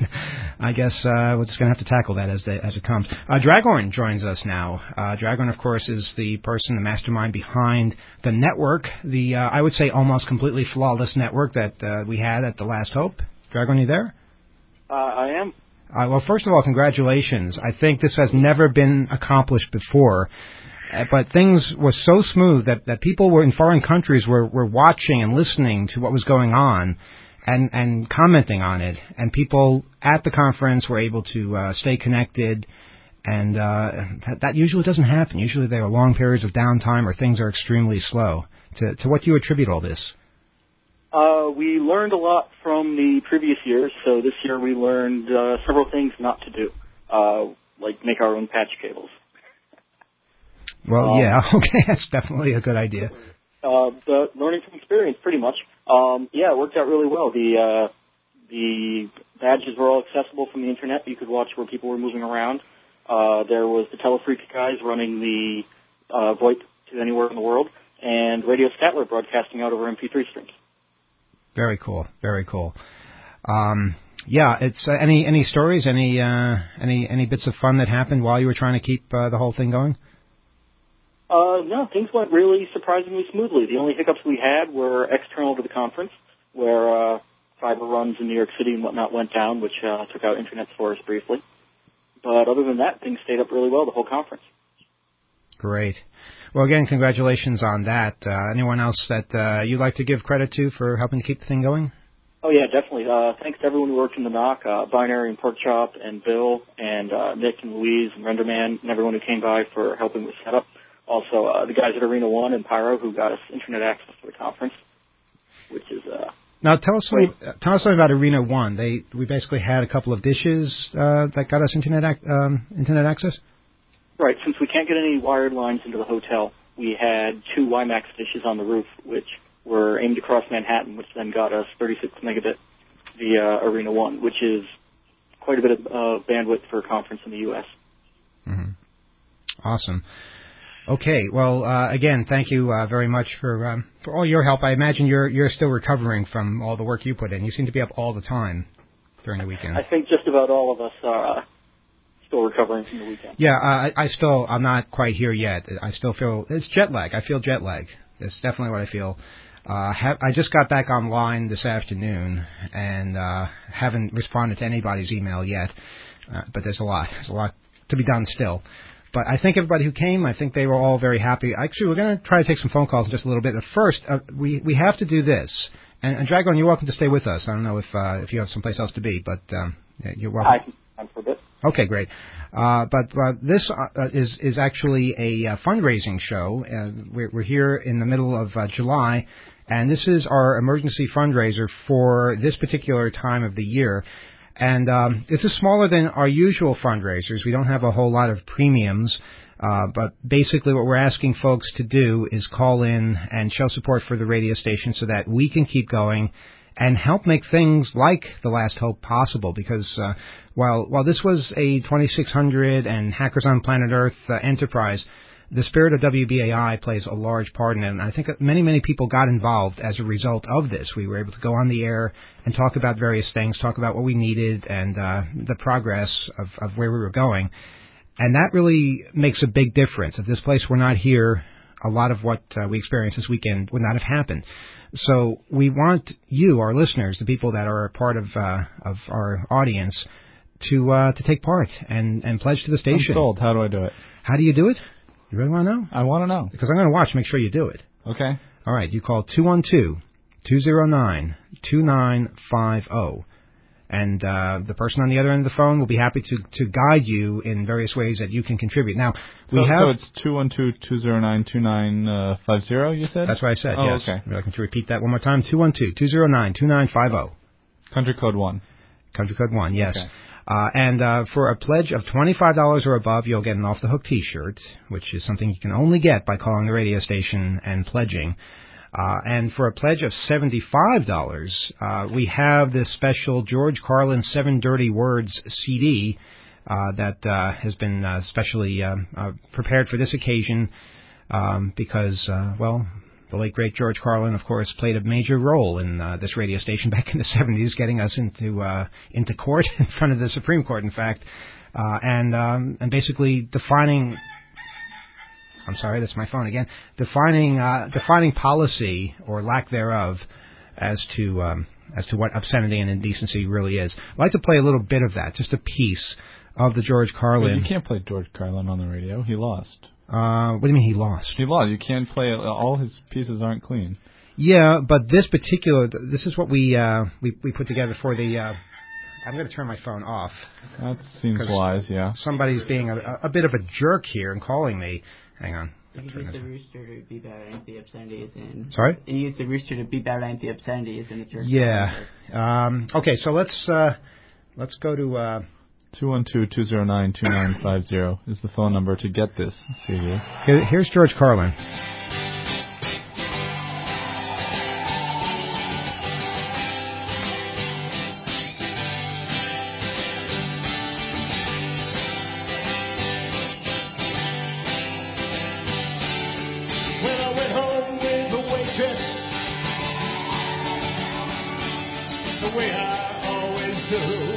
I guess uh, we're just going to have to tackle that as they, as it comes. Uh, Dragorn joins us now. Uh, Dragorn, of course, is the person, the mastermind behind the network, the, uh, I would say, almost completely flawless network that uh, we had at the last hope. Dragorn, you there? Uh, I am. Uh, well, first of all, congratulations. I think this has never been accomplished before. Uh, but things were so smooth that, that people were in foreign countries were, were watching and listening to what was going on and, and commenting on it. And people at the conference were able to uh, stay connected. And uh, that, that usually doesn't happen. Usually there are long periods of downtime or things are extremely slow. To, to what do you attribute all this? Uh, we learned a lot from the previous years, so this year we learned uh, several things not to do, uh, like make our own patch cables. Well, um, yeah, okay, that's definitely a good idea. Uh, but learning from experience, pretty much. Um, yeah, it worked out really well. The uh, the badges were all accessible from the internet. You could watch where people were moving around. Uh, there was the Telefreak guys running the uh, VoIP to anywhere in the world, and Radio Statler broadcasting out over M P three streams. Very cool. Very cool. Um, yeah, it's uh, any any stories, any uh, any any bits of fun that happened while you were trying to keep uh, the whole thing going? Uh, no, things went really surprisingly smoothly. The only hiccups we had were external to the conference, where uh, fiber runs in New York City and whatnot went down, which uh, took out internet for us briefly. But other than that, things stayed up really well the whole conference. Great. Well, again, congratulations on that. Uh, anyone else that uh, you'd like to give credit to for helping to keep the thing going? Oh, yeah, definitely. Uh, thanks to everyone who worked in the N O C, uh, Binary and Porkchop and Bill and uh, Nick and Louise and Renderman and everyone who came by for helping with setup. Also, uh, the guys at Arena One and Pyro who got us internet access to the conference, which is... Uh, now, tell us something, uh, tell us something about Arena One. They We basically had a couple of dishes uh, that got us internet ac- um, internet access? Right. Since we can't get any wired lines into the hotel, we had two WiMAX dishes on the roof, which were aimed across Manhattan, which then got us thirty-six megabit via Arena One, which is quite a bit of uh, bandwidth for a conference in the U S. Mm-hmm. Awesome. Okay. Well, uh, again, thank you uh, very much for um, for all your help. I imagine you're you're still recovering from all the work you put in. You seem to be up all the time during the weekend. I think just about all of us are uh, still recovering from the weekend. Yeah, uh, I, I still I'm not quite here yet. I still feel it's jet lag. I feel jet lag. That's definitely what I feel. Uh, ha- I just got back online this afternoon and uh, haven't responded to anybody's email yet. Uh, but there's a lot. There's a lot to be done still. But I think everybody who came, I think they were all very happy. Actually, we're going to try to take some phone calls in just a little bit. But first, uh, we we have to do this. And, and Dragon, you're welcome to stay with us. I don't know if uh, if you have someplace else to be, but um, you're welcome. I can time for a bit. Okay, great. Uh, but uh, this uh, is is actually a uh, fundraising show. Uh, we're, we're here in the middle of uh, July, and this is our emergency fundraiser for this particular time of the year. And um, this is smaller than our usual fundraisers. We don't have a whole lot of premiums, uh, but basically what we're asking folks to do is call in and show support for the radio station so that we can keep going and help make things like The Last Hope possible. Because uh, while while this was a twenty-six hundred and Hackers on Planet Earth uh, enterprise, the spirit of W B A I plays a large part in it, and I think that many, many people got involved as a result of this. We were able to go on the air and talk about various things, talk about what we needed and uh, the progress of, of where we were going. And that really makes a big difference. If this place were not here, a lot of what uh, we experienced this weekend would not have happened. So we want you, our listeners, the people that are a part of uh, of our audience, to uh, to take part and, and pledge to the station. I'm sold. How do I do it? How do you do it? You really want to know? I want to know. Because I'm going to watch, make sure you do it. Okay. All right. You call two one two, two zero nine, two nine five zero. And uh, the person on the other end of the phone will be happy to, to guide you in various ways that you can contribute. Now, we so, have... So it's two one two, two zero nine, two nine five zero, you said? That's what I said, oh, yes. okay. Would you like me to repeat that one more time? two one two, two zero nine, two nine five zero. Country code one. Country code one, yes. Okay. Uh, and uh, for a pledge of twenty-five dollars or above, you'll get an Off the Hook T-shirt, which is something you can only get by calling the radio station and pledging. Uh, and for a pledge of seventy-five dollars, uh, we have this special George Carlin Seven Dirty Words C D uh, that uh, has been uh, specially uh, uh, prepared for this occasion um, because, uh, well, the late, great George Carlin, of course, played a major role in uh, this radio station back in the seventies, getting us into uh, into court, in front of the Supreme Court, in fact, uh, and um, and basically defining... I'm sorry, that's my phone again. Defining uh, defining policy or lack thereof as to um, as to what obscenity and indecency really is. I'd like to play a little bit of that, just a piece of the George Carlin. Well, you can't play George Carlin on the radio. He lost. Uh, what do you mean he lost? He lost. You can't play it. All his pieces aren't clean. Yeah, but this particular, this is what we uh, we we put together for the. Uh, I'm going to turn my phone off. That seems wise, yeah. Somebody's being a, a bit of a jerk here and calling me. Hang on. You can use the rooster to beep out the obscenities in. Sorry? You use the rooster to beep out the obscenities in the church. Yeah. Um, okay, so let's uh, let's go to uh, two one two, two zero nine, two nine five zero is the phone number to get this C D. Here, here's George Carlin. the way I always do.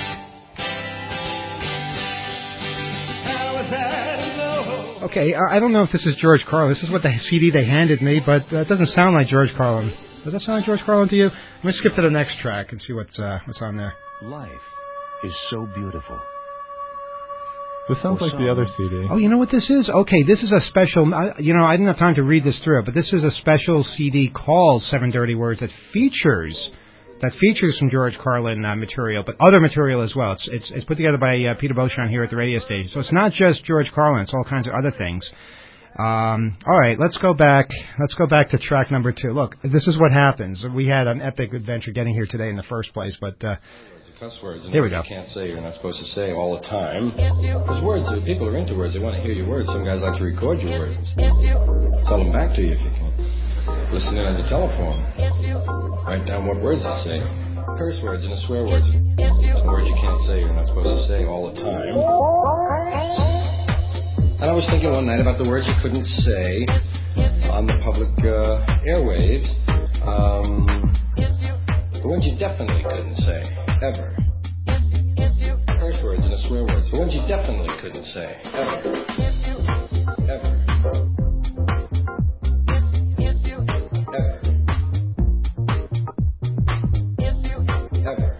How is that low? Okay, I I don't know if this is George Carlin. This is what the C D they handed me, but uh, it doesn't sound like George Carlin. Does that sound like George Carlin to you? Let me skip to the next track and see what's uh, what's on there. Life is so beautiful. This sounds like the other C D. Oh, you know what this is? Okay, this is a special, I- you know, I didn't have time to read this through, but this is a special C D called Seven Dirty Words that features, that features some George Carlin uh, material, but other material as well. It's it's, it's put together by uh, Peter Beauchamp here at the radio station. So it's not just George Carlin, it's all kinds of other things. Um, all right, let's go back, let's go back to track number two. Look, this is what happens. We had an epic adventure getting here today in the first place, but... Uh, Cuss words. And Here we go. You can't say you're not supposed to say all the time. Because words, uh, people are into words. They want to hear your words. Some guys like to record your words. Tell them back to you if you can. Listen in on your telephone. Write down what words to say. Curse words and a swear words. Some words you can't say you're not supposed to say all the time. And I was thinking one night about the words you couldn't say on the public uh, airwaves. Um, the ones you definitely couldn't say. Ever. Curse words and a swear words. The ones you definitely couldn't say. Ever. Ever. Ever. Ever.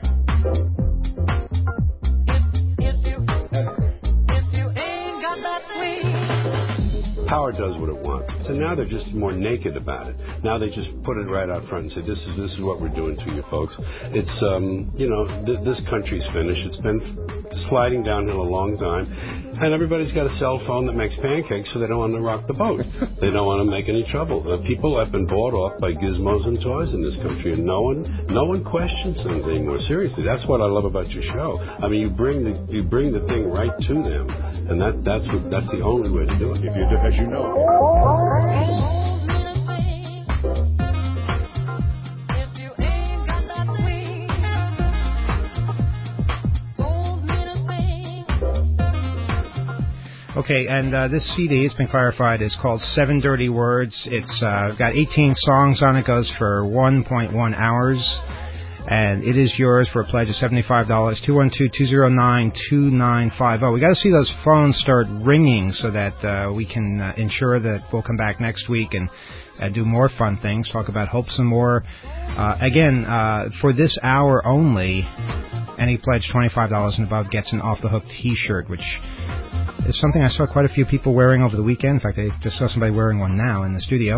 Power does what it wants. So now they're just more naked about it. Now they just put it right out front and say, this is this is what we're doing to you folks. It's, um, you know, th- this country's finished. It's been sliding downhill a long time. And everybody's got a cell phone that makes pancakes, so they don't want to rock the boat. They don't want to make any trouble. Uh, people have been bought off by gizmos and toys in this country, and no one no one questions things anymore. Seriously, that's what I love about your show. I mean, you bring the you bring the thing right to them, and that that's what, that's the only way to do it. If you do, as you know. Okay, and uh, this C D, it's been clarified, is called Seven Dirty Words. It's uh, got eighteen songs on it, goes for one point one hours, and it is yours for a pledge of seventy-five dollars. two one two, two zero nine, two nine five zero. We got to see those phones start ringing so that uh, we can uh, ensure that we'll come back next week and uh, do more fun things, talk about hope some more. Uh, again, uh, for this hour only, any pledge twenty-five dollars and above gets an Off the Hook T-shirt, which is something I saw quite a few people wearing over the weekend. In fact, I just saw somebody wearing one now in the studio.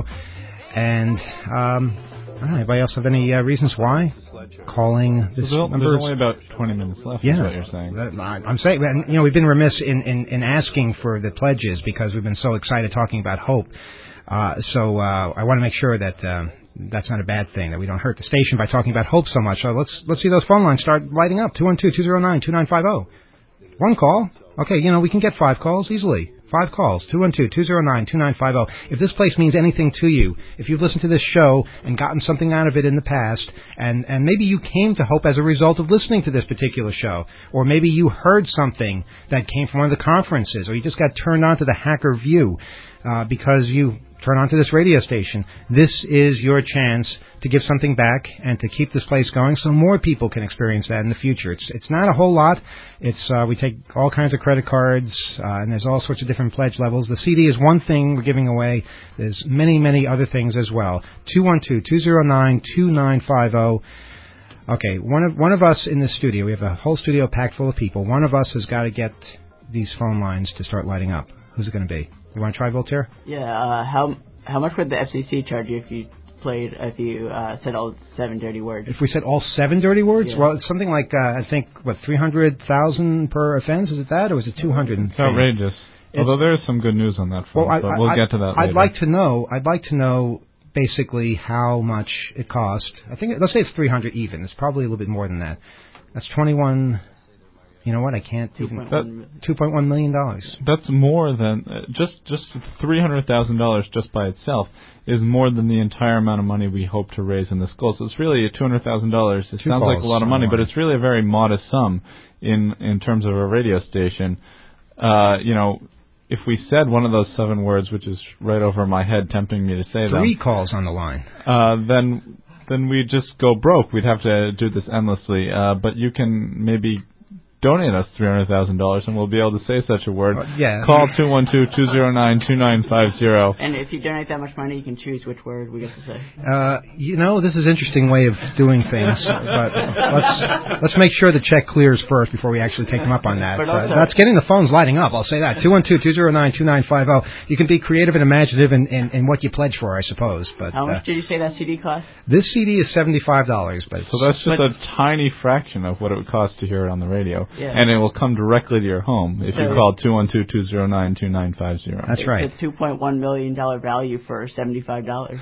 And um, I don't know, anybody else have any uh, reasons why? Calling this so number. There's only about twenty minutes left, yeah, is what you're saying. I'm saying, you know, we've been remiss in, in, in asking for the pledges because we've been so excited talking about hope. Uh, so uh, I want to make sure that um, that's not a bad thing, that we don't hurt the station by talking about hope so much. So let's let's see those phone lines start lighting up. two one two, two zero nine, two nine five zero. One call. Okay, you know, we can get five calls easily. Five calls. two one two, two zero nine, two nine five zero. If this place means anything to you, if you've listened to this show and gotten something out of it in the past, and, and maybe you came to Hope as a result of listening to this particular show, or maybe you heard something that came from one of the conferences, or you just got turned on to the Hacker View uh, because you turn on to this radio station, this is your chance to give something back and to keep this place going so more people can experience that in the future. It's it's not a whole lot. It's uh, we take all kinds of credit cards, uh, and there's all sorts of different pledge levels. The C D is one thing we're giving away. There's many, many other things as well. two one two, two zero nine, two nine five zero. Okay, one of one of us in the studio, we have a whole studio packed full of people. One of us has got to get these phone lines to start lighting up. Who's it going to be? You want to try, Voltaire? Yeah, uh, how how much would the F C C charge you if you played, if you uh, said all seven dirty words? If we said all seven dirty words? Yeah. Well, it's something like, uh, I think, what, three hundred thousand per offense? Is it that, or was it two hundred? It's outrageous. It's, Although there is some good news on that front, well, I, but we'll I, get to that I'd later. like to know, I'd like to know basically how much it cost. I think, let's say it's three hundred even. It's probably a little bit more than that. That's twenty-one... You know what? I can't even. That, Two point one million dollars. That's more than uh, just just three hundred thousand dollars just by itself is more than the entire amount of money we hope to raise in this goal. So it's really two hundred thousand dollars. It Two sounds calls, like a lot of money, but it's really a very modest sum in in terms of a radio station. Uh, you know, if we said one of those seven words, which is right over my head, tempting me to say them. Three calls on the line. Uh, then then we'd just go broke. We'd have to do this endlessly. Uh, but you can maybe donate us three hundred thousand dollars, and we'll be able to say such a word. Uh, yeah. Call two one two, two zero nine, two nine five zero. And if you donate that much money, you can choose which word we get to say. Uh, you know, this is an interesting way of doing things, but let's let's make sure the check clears first before we actually take them up on that. But Uh, also- that's getting the phones lighting up, I'll say that. two one two, two zero nine, two nine five zero. You can be creative and imaginative in, in, in what you pledge for, I suppose. But How much uh, did you say that C D cost? this C D is seventy-five dollars. But So that's just but, a tiny fraction of what it would cost to hear it on the radio. Yeah. And it will come directly to your home if you So- call two one two, two zero nine, two nine five zero. That's right. It's a two point one million dollars value for seventy-five dollars.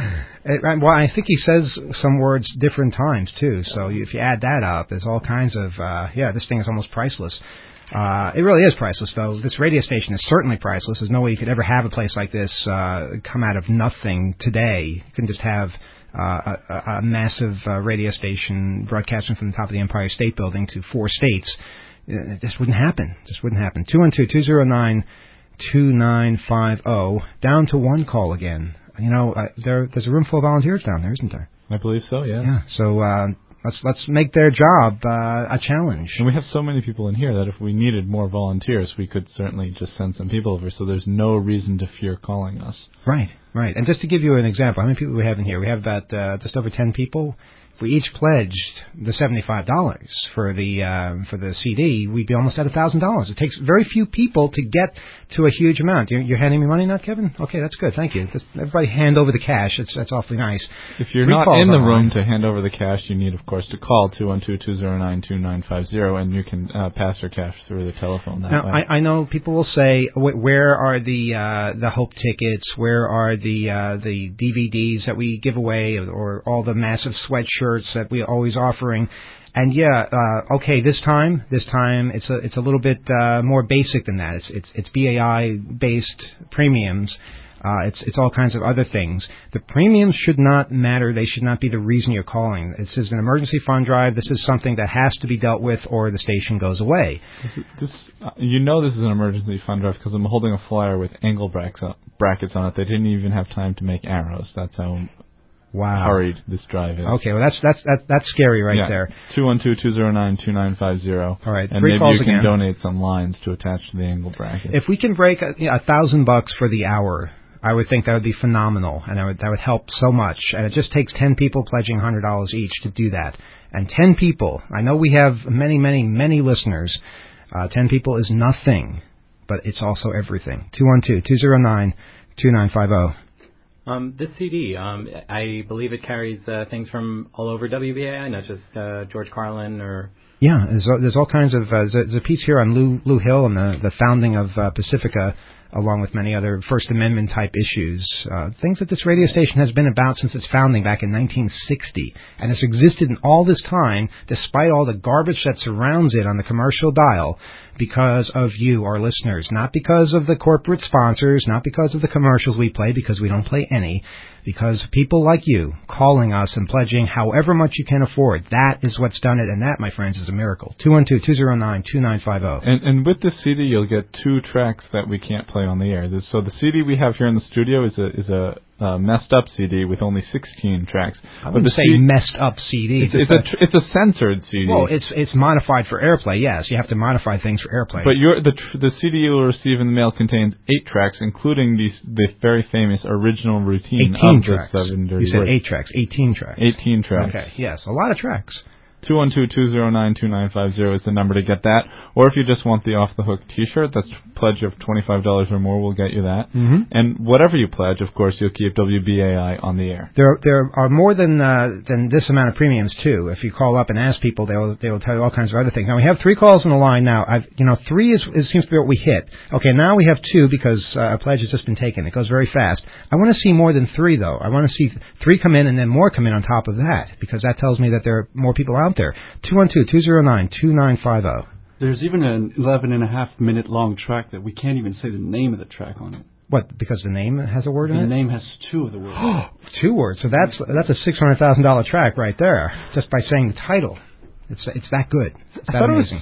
Uh, well, I think he says some words different times, too. So if you add that up, there's all kinds of, uh, yeah, this thing is almost priceless. Uh, it really is priceless, though. This radio station is certainly priceless. There's no way you could ever have a place like this uh, come out of nothing today. You couldn't just have uh, a, a massive uh, radio station broadcasting from the top of the Empire State Building to four states. It just wouldn't happen. It just wouldn't happen. two one two, two zero nine, two nine five zero. Down to one call again. You know, uh, there, there's a room full of volunteers down there, isn't there? I believe so, yeah. Yeah. So uh, let's let's make their job uh, a challenge. And we have so many people in here that if we needed more volunteers, we could certainly just send some people over. So there's no reason to fear calling us. Right, right. And just to give you an example, how many people do we have in here? We have about uh, just over ten people. If we each pledged the seventy-five dollars for the uh, for the C D, we'd be almost at one thousand dollars. It takes very few people to get to a huge amount. You're, you're handing me money now, Kevin? Okay, that's good. Thank you. Just everybody hand over the cash. It's, that's awfully nice. If you're Three not calls in the online. room to hand over the cash, you need, of course, to call two one two, two zero nine, two nine five zero, and you can uh, pass your cash through the telephone that Now, way. I, I know people will say, "Wh- where are the uh, the Hope tickets? Where are the uh, the D V Ds that we give away, or, or all the massive sweatshirts that we are always offering?" And yeah, uh, okay, this time, this time it's a it's a little bit uh, more basic than that. It's it's it's B A I based premiums. Uh, it's it's all kinds of other things. The premiums should not matter. They should not be the reason you're calling. This is an emergency fund drive. This is something that has to be dealt with, or the station goes away. This, this, uh, you know this is an emergency fund drive because I'm holding a flyer with angle brackets on, brackets on it. They didn't even have time to make arrows. That's how Wow. hurried this drive is. Okay, well that's that's that's, that's scary right yeah. there. two one two, two zero nine, two nine five zero. All right, and three maybe calls you can again. donate some lines to attach to the angle bracket. If we can break a, you know, a thousand bucks for the hour, I would think that would be phenomenal, and that would that would help so much. And it just takes ten people pledging one hundred dollars each to do that. And ten people, I know we have many, many, many listeners. Uh, ten people is nothing, but it's also everything. two one two, two zero nine, two nine five zero. Um, this C D, um, I believe it carries uh, things from all over W B A I, not just uh, George Carlin or... Yeah, there's, there's all kinds of... Uh, there's a piece here on Lou, Lou Hill and the, the founding of uh, Pacifica, along with many other First Amendment-type issues, uh, things that this radio station has been about since its founding back in nineteen sixty. And it's existed in all this time, despite all the garbage that surrounds it on the commercial dial, because of you, our listeners. Not because of the corporate sponsors, not because of the commercials we play, because we don't play any, because people like you calling us and pledging however much you can afford. That is what's done it, and that, my friends, is a miracle. two one two, two zero nine, two nine five zero. And, and with this C D, you'll get two tracks that we can't play on the air. This, so the C D we have here in the studio is a is a uh, messed up C D with only sixteen tracks. I wouldn't say C- messed up C D. It's, it's a tr- it's a censored C D. Well, it's it's modified for airplay. Yes, you have to modify things for airplay. But your the tr- the C D you will receive in the mail contains eight tracks, including these the very famous original routine eighteen of tracks. the Seven Dirty You said Words. eight tracks. Eighteen tracks. Eighteen tracks. Okay. Yes, a lot of tracks. two one two, two zero nine, two nine five zero is the number to get that. Or if you just want the Off the Hook T-shirt, that's pledge of twenty-five dollars or more, we'll get you that. Mm-hmm. And whatever you pledge, of course, you'll keep W B A I on the air. There, there are more than uh, than this amount of premiums too. If you call up and ask people, they'll they'll tell you all kinds of other things. Now we have three calls on the line now. I've, you know, three is it seems to be what we hit. Okay, now we have two because uh, a pledge has just been taken. It goes very fast. I want to see more than three though. I want to see three come in and then more come in on top of that because that tells me that there are more people out there. Two one two, two zero nine, two nine five zero. There's even an eleven and a half minute long track that we can't even say the name of the track on it. What? Because the name has a word in the it? The name has two of the words. Two words. So that's that's a six hundred thousand dollar track right there, just by saying the title. It's it's that good. It's I that thought amazing. It was,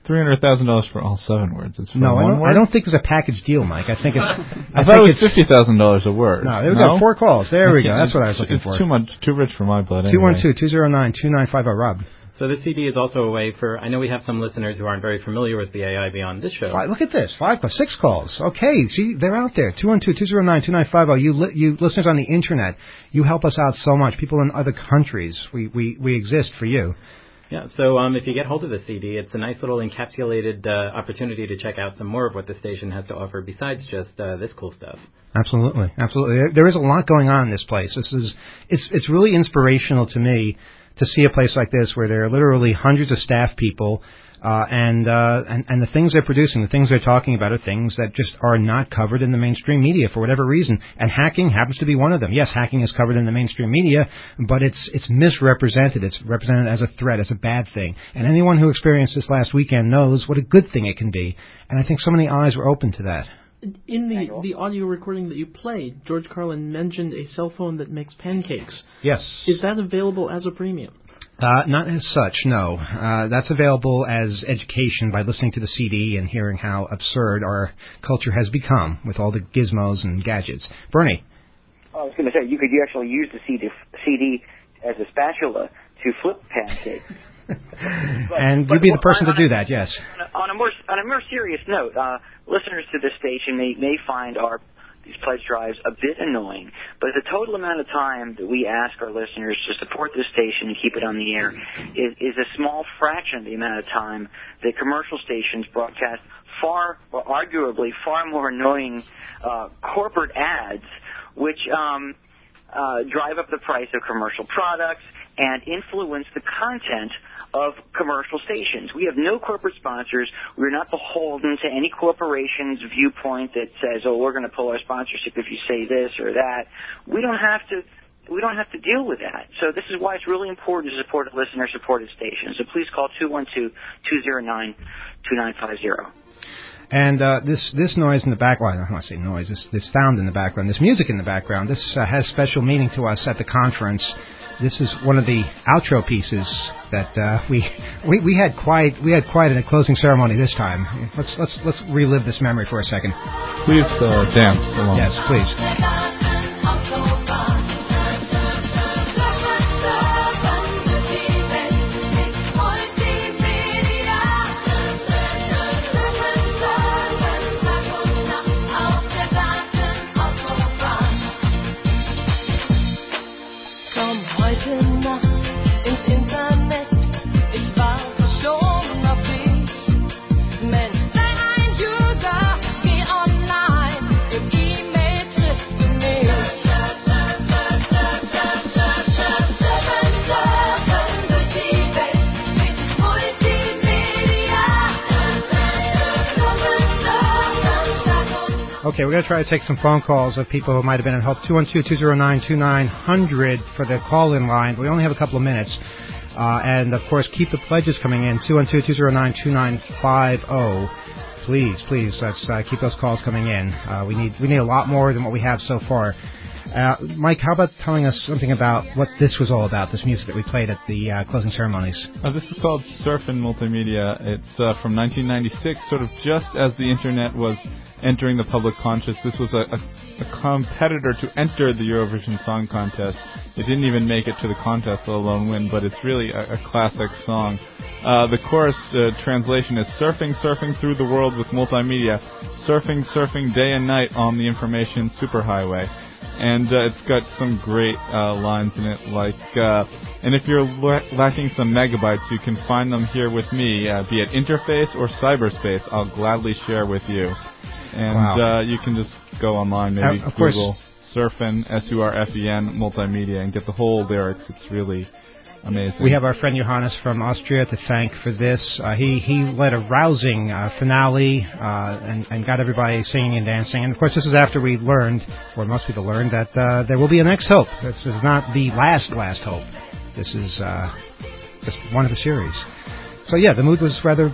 three hundred thousand dollars for all seven words. It's for no, I one don't, word? I don't think it's a package deal, Mike. I think it's. I, I thought think it was fifty thousand dollars a word. No, there we no? go. Four calls. There we Okay, go. That's what I was looking it's for. Too much, too rich for my blood. Two one anyway. two two zero nine two nine five zero. Rob. So the C D is also a way for, I know we have some listeners who aren't very familiar with the A I Beyond this show. Five, look at this. Five calls, six calls. Okay, see, they're out there. two one two two zero nine two nine five zero. You, li- you listeners on the Internet, you help us out so much. People in other countries, we, we, we exist for you. Yeah, so um, if you get hold of the C D, it's a nice little encapsulated uh, opportunity to check out some more of what the station has to offer besides just uh, this cool stuff. Absolutely, absolutely. There, there is a lot going on in this place. This is, it's, it's really inspirational to me to see a place like this where there are literally hundreds of staff people, uh, and, uh, and, and the things they're producing, the things they're talking about are things that just are not covered in the mainstream media for whatever reason. And hacking happens to be one of them. Yes, hacking is covered in the mainstream media, but it's, it's misrepresented. It's represented as a threat, as a bad thing. And anyone who experienced this last weekend knows what a good thing it can be. And I think so many eyes were open to that. In the, the audio recording that you played, George Carlin mentioned a cell phone that makes pancakes. Yes. Is that available as a premium? Uh, not as such, no. Uh, that's available as education by listening to the C D and hearing how absurd our culture has become with all the gizmos and gadgets. Bernie. I was going to say, you could actually use the C D, C D as a spatula to flip pancakes. But, and you'd be the person to do that, yes. On a, on a more on a more serious note, uh, listeners to this station may may find our these pledge drives a bit annoying, but the total amount of time that we ask our listeners to support this station and keep it on the air is, is a small fraction of the amount of time that commercial stations broadcast far, or arguably far more annoying uh, corporate ads, which um, uh, drive up the price of commercial products and influence the content of commercial stations. We have no corporate sponsors. We're not beholden to any corporation's viewpoint that says, oh, we're going to pull our sponsorship if you say this or that. We don't have to we don't have to deal with that. So this is why it's really important to support a listener-supported station. So please call two one two two zero nine two nine five zero. And uh, this this noise in the background, I don't want to say noise, this, this sound in the background, this music in the background, this uh, has special meaning to us at the conference. This is one of the outro pieces that uh, we, we we had quite we had quite a closing ceremony this time. Let's let's let's relive this memory for a second. Please uh, dance along. Yes, please. Okay, we're going to try to take some phone calls of people who might have been at help. two one two two zero nine two nine zero zero for the call-in line. We only have a couple of minutes. Uh, and, of course, keep the pledges coming in. two one two two zero nine two nine five zero. Please, please, let's uh, keep those calls coming in. Uh, we need we need a lot more than what we have so far. Uh, Mike, how about telling us something about what this was all about, this music that we played at the uh, closing ceremonies? Uh, this is called Surfin' Multimedia. It's uh, from nineteen ninety-six, sort of just as the Internet was entering the public conscious. This was a, a, a competitor to enter the Eurovision Song Contest. It didn't even make it to the contest, let alone win, but it's really a, a classic song. Uh, the chorus uh, translation is surfing, surfing through the world with multimedia, surfing, surfing day and night on the information superhighway. And uh, it's got some great uh, lines in it, like, uh, and if you're l- lacking some megabytes, you can find them here with me, uh, be it interface or cyberspace. I'll gladly share with you. And wow. uh, you can just go online, maybe uh, Google Surfen, S U R F E N, multimedia, and get the whole lyrics. It's really amazing. We have our friend Johannes from Austria to thank for this. Uh, he, he led a rousing uh, finale uh, and, and got everybody singing and dancing. And, of course, this is after we learned, or most people learned, that uh, there will be a next hope. This is not the last, last hope. This is uh, just one of a series. So, yeah, the mood was rather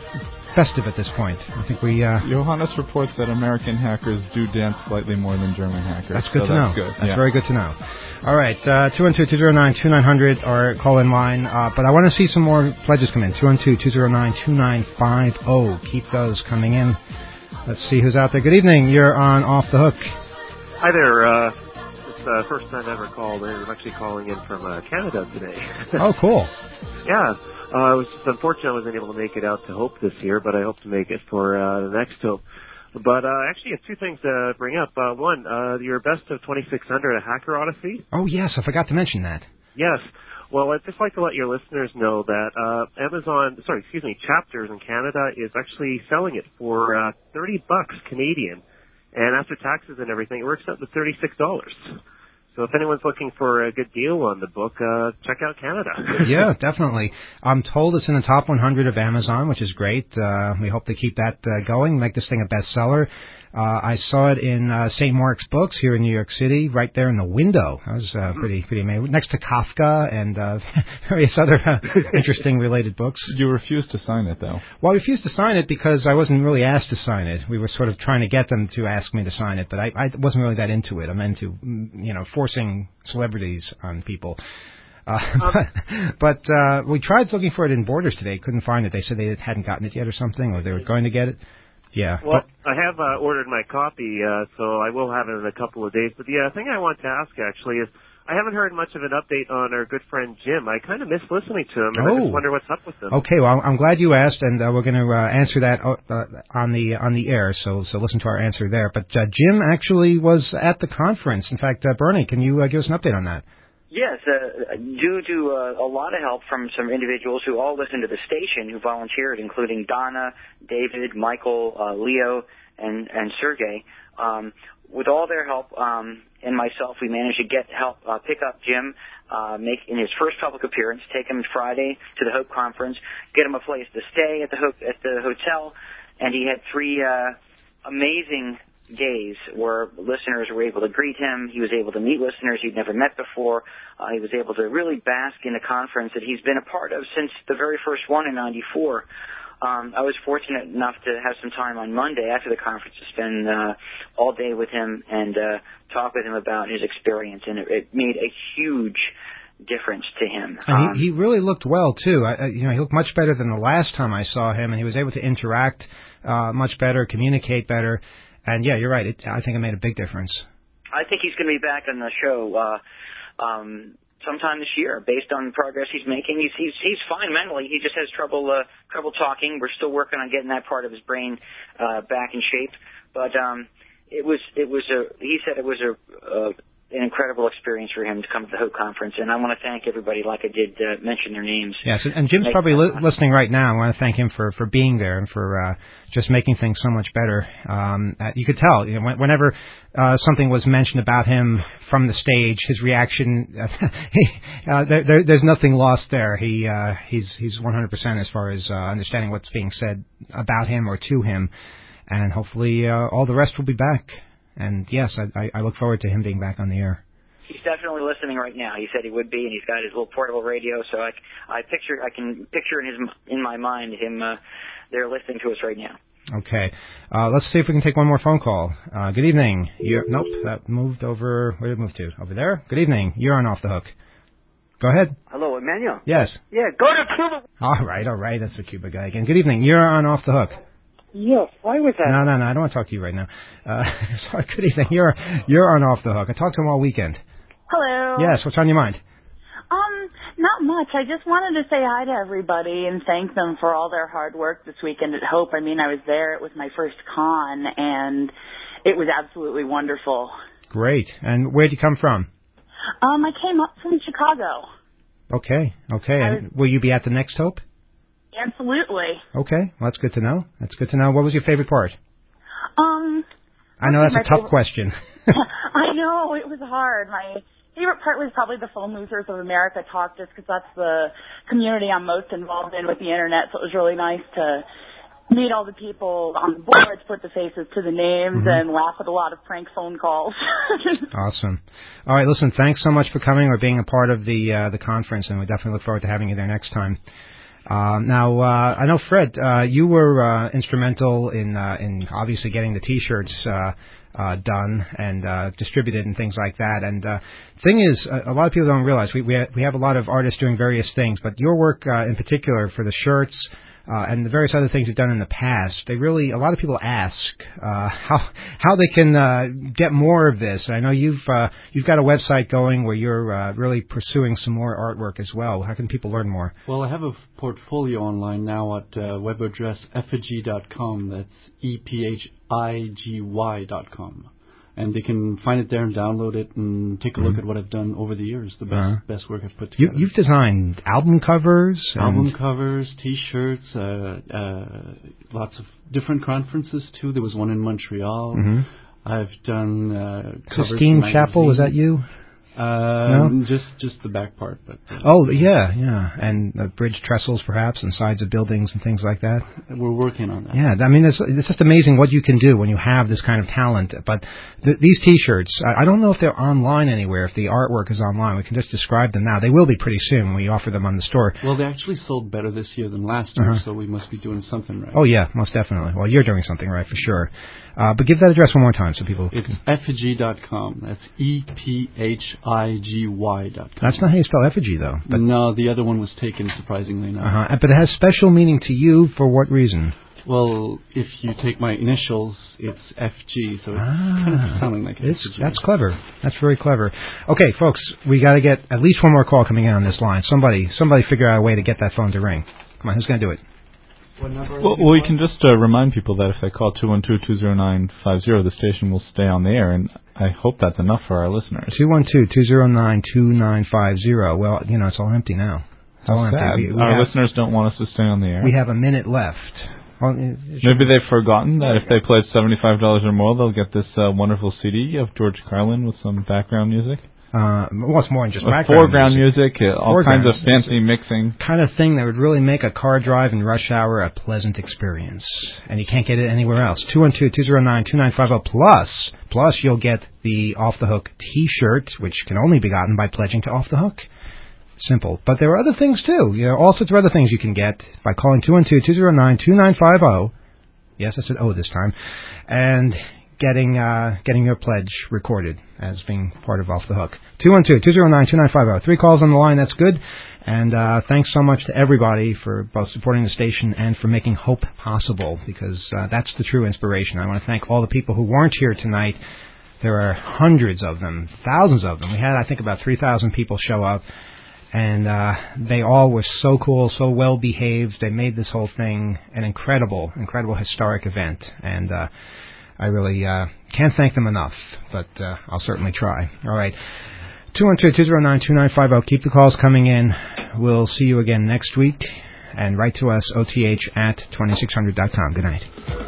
festive at this point. I think we... Uh, Johannes reports that American hackers do dance slightly more than German hackers. That's good so to that's know. Good. That's yeah. very good to know. All right, uh, two one two, two zero nine, two nine zero zero, or call in line. Uh, but I want to see some more pledges come in. two one two, two zero nine, two nine five zero. Keep those coming in. Let's see who's out there. Good evening. You're on Off the Hook. Hi there. Uh, it's the uh, first time I ever called in. I'm actually calling in from uh, Canada today. Oh, cool. Yeah. Uh, it was just unfortunate I wasn't able to make it out to Hope this year, but I hope to make it for uh, the next Hope. But uh, actually, I have two things to bring up. Uh, one, uh, your best of twenty-six hundred, a Hacker Odyssey. Oh, yes. I forgot to mention that. Yes. Well, I'd just like to let your listeners know that uh, Amazon, sorry, excuse me, Chapters in Canada is actually selling it for uh, thirty bucks Canadian. And after taxes and everything, it works out to thirty-six dollars. So if anyone's looking for a good deal on the book, uh, check out Canada. Yeah, definitely. I'm told it's in the top one hundred of Amazon, which is great. Uh, we hope to keep that uh, going, make this thing a bestseller. Uh, I saw it in uh, Saint Mark's Books here in New York City, right there in the window. That was uh, pretty pretty amazing. Next to Kafka and uh, various other uh, interesting related books. You refused to sign it, though. Well, I refused to sign it because I wasn't really asked to sign it. We were sort of trying to get them to ask me to sign it, but I, I wasn't really that into it. I'm into, you know, forcing celebrities on people. Uh, um, but uh, we tried looking for it in Borders today. Couldn't find it. They said they hadn't gotten it yet or something, or they were going to get it. Yeah. Well, I have uh, ordered my copy, uh, so I will have it in a couple of days. But the uh, thing I want to ask, actually, is I haven't heard much of an update on our good friend Jim. I kind of miss listening to him, and oh. I just wonder what's up with him. Okay, well, I'm glad you asked, and uh, we're going to uh, answer that uh, on the on the air, so so listen to our answer there. But uh, Jim actually was at the conference. In fact, uh, Bernie, can you uh, give us an update on that? Yes, uh, due to uh, a lot of help from some individuals who all listen to the station who volunteered, including Donna, David, Michael, uh, Leo, and, and Sergey. Um, with all their help um, and myself, we managed to get help uh, pick up Jim, uh, make in his first public appearance, take him Friday to the Hope Conference, get him a place to stay at the Hope at the hotel, and he had three uh, amazing days where listeners were able to greet him. He was able to meet listeners he'd never met before. Uh, he was able to really bask in a conference that he's been a part of since the very first one in ninety-four. Um, I was fortunate enough to have some time on Monday after the conference to spend uh, all day with him and uh, talk with him about his experience, and it, it made a huge difference to him. And um, he, he really looked well, too. I, I, you know, he looked much better than the last time I saw him, and he was able to interact uh, much better, communicate better. And, yeah, you're right. It, I think it made a big difference. I think he's going to be back on the show uh, um, sometime this year, based on the progress he's making. He's he's, he's fine mentally. He just has trouble uh, trouble talking. We're still working on getting that part of his brain uh, back in shape. But um, it was it was a he said it was a uh, an incredible experience for him to come to the Hope Conference, and I want to thank everybody, like I did, uh, mention their names. Yes, and Jim's Make probably li- listening right now. I want to thank him for, for being there and for uh, just making things so much better. Um, uh, you could tell, you know, whenever uh, something was mentioned about him from the stage, his reaction, uh, he, uh, there, there, there's nothing lost there. He uh, he's he's one hundred percent as far as uh, understanding what's being said about him or to him, and hopefully uh, all the rest will be back. And yes, I, I look forward to him being back on the air. He's definitely listening right now. He said he would be, and he's got his little portable radio. So I, I picture, I can picture in his, in my mind him uh, there listening to us right now. Okay, uh, let's see if we can take one more phone call. Uh, good evening. You're, nope, that moved over. Where did it move to? Over there. Good evening. You're on Off the Hook. Go ahead. Hello, Emmanuel. Yes. Yeah, go to Cuba. All right, all right. That's the Cuba guy again. Good evening. You're on Off the Hook. Yes, why was that? No, no, no. I don't want to talk to you right now. Uh, sorry, good evening. You're you're on Off the Hook. I talked to him all weekend. Hello. Yes, what's on your mind? Um, not much. I just wanted to say hi to everybody and thank them for all their hard work this weekend at Hope. I mean, I was there. It was my first con, and it was absolutely wonderful. Great. And where'd you come from? Um, I came up from Chicago. Okay, okay. And was, will you be at the next Hope? Absolutely. Okay, well, that's good to know. That's good to know. What was your favorite part? Um, I know that's a tough favorite... question. I know, it was hard. My favorite part was probably the Phone Losers of America talk, just because that's the community I'm most involved in with the Internet, so it was really nice to meet all the people on the boards, put the faces to the names, mm-hmm. and laugh at a lot of prank phone calls. Awesome. All right, listen, thanks so much for coming or being a part of the uh, the conference, and we definitely look forward to having you there next time. Uh, now, uh, I know, Fred, uh, you were uh, instrumental in uh, in obviously getting the T-shirts uh, uh, done and uh, distributed and things like that. And uh, thing is, a, a lot of people don't realize we we, ha- we have a lot of artists doing various things, but your work uh, in particular for the shirts. Uh, and the various other things you've done in the past, they really, a lot of people ask uh, how how they can uh, get more of this. And I know you've uh, you've got a website going where you're uh, really pursuing some more artwork as well. How can people learn more? Well, I have a portfolio online now at uh, web address effigy dot com. That's E P H I G Y dot com. And they can find it there and download it and take a look mm-hmm. at what I've done over the years, the best uh-huh. best work I've put you, together. You've designed album covers? Album covers, T-shirts, uh, uh, lots of different conferences, too. There was one in Montreal. Mm-hmm. I've done uh, covers Sistine for Chapel, was that you? Uh, no? Just just the back part. But uh, oh, yeah, yeah. And uh, bridge trestles, perhaps, and sides of buildings and things like that. We're working on that. Yeah, I mean, it's, it's just amazing what you can do when you have this kind of talent. But th- these T-shirts, I, I don't know if they're online anywhere, if the artwork is online. We can just describe them now. They will be pretty soon when we offer them on the store. Well, they actually sold better this year than last year, uh-huh. so we must be doing something right. Oh, yeah, most definitely. Well, you're doing something right for sure. Uh, but give that address one more time so people... It's effigy dot com. That's E P H I G Y dot com. That's not how you spell effigy, though. But no, the other one was taken, surprisingly enough. Uh-huh. But it has special meaning to you for what reason? Well, if you take my initials, it's F G, so it's ah, kind of sounding like it's, effigy. That's clever. That's very clever. Okay, folks, we got to get at least one more call coming in on this line. Somebody, somebody figure out a way to get that phone to ring. Come on, who's going to do it? Well, well, we can just uh, remind people that if they call two one two, two zero nine five zero, the station will stay on the air, and I hope that's enough for our listeners. two one two, two zero nine, two nine five zero. Well, you know, it's all empty now. It's How all sad. empty. We, we our have, listeners don't want us to stay on the air. We have a minute left. Well, Maybe they've forgotten that if they pledge seventy-five dollars or more, they'll get this uh, wonderful C D of George Carlin with some background music. Uh, well, it's more than just With background foreground music, music uh, all foreground. kinds of fancy mixing. Kind of thing that would really make a car drive in rush hour a pleasant experience. And you can't get it anywhere else. two one two, two zero nine, two nine five zero plus, plus you'll get the Off the Hook T-shirt, which can only be gotten by pledging to Off the Hook. Simple. But there are other things, too. You know, all sorts of other things you can get by calling two one two, two zero nine, two nine five zero. Yes, I said oh this time. And getting uh, getting your pledge recorded as being part of Off the Hook. two one two, two zero nine, two nine five zero. Three calls on the line, that's good. And uh, thanks so much to everybody for both supporting the station and for making hope possible, because uh, that's the true inspiration. I want to thank all the people who weren't here tonight. There are hundreds of them, thousands of them. We had, I think, about three thousand people show up. And uh, they all were so cool, so well behaved. They made this whole thing an incredible, incredible historic event. And uh, I really uh, can't thank them enough, but uh, I'll certainly try. All right. two one two, two zero nine, two nine five zero. Keep the calls coming in. We'll see you again next week. And write to us, O T H at twenty-six hundred dot com. Good night.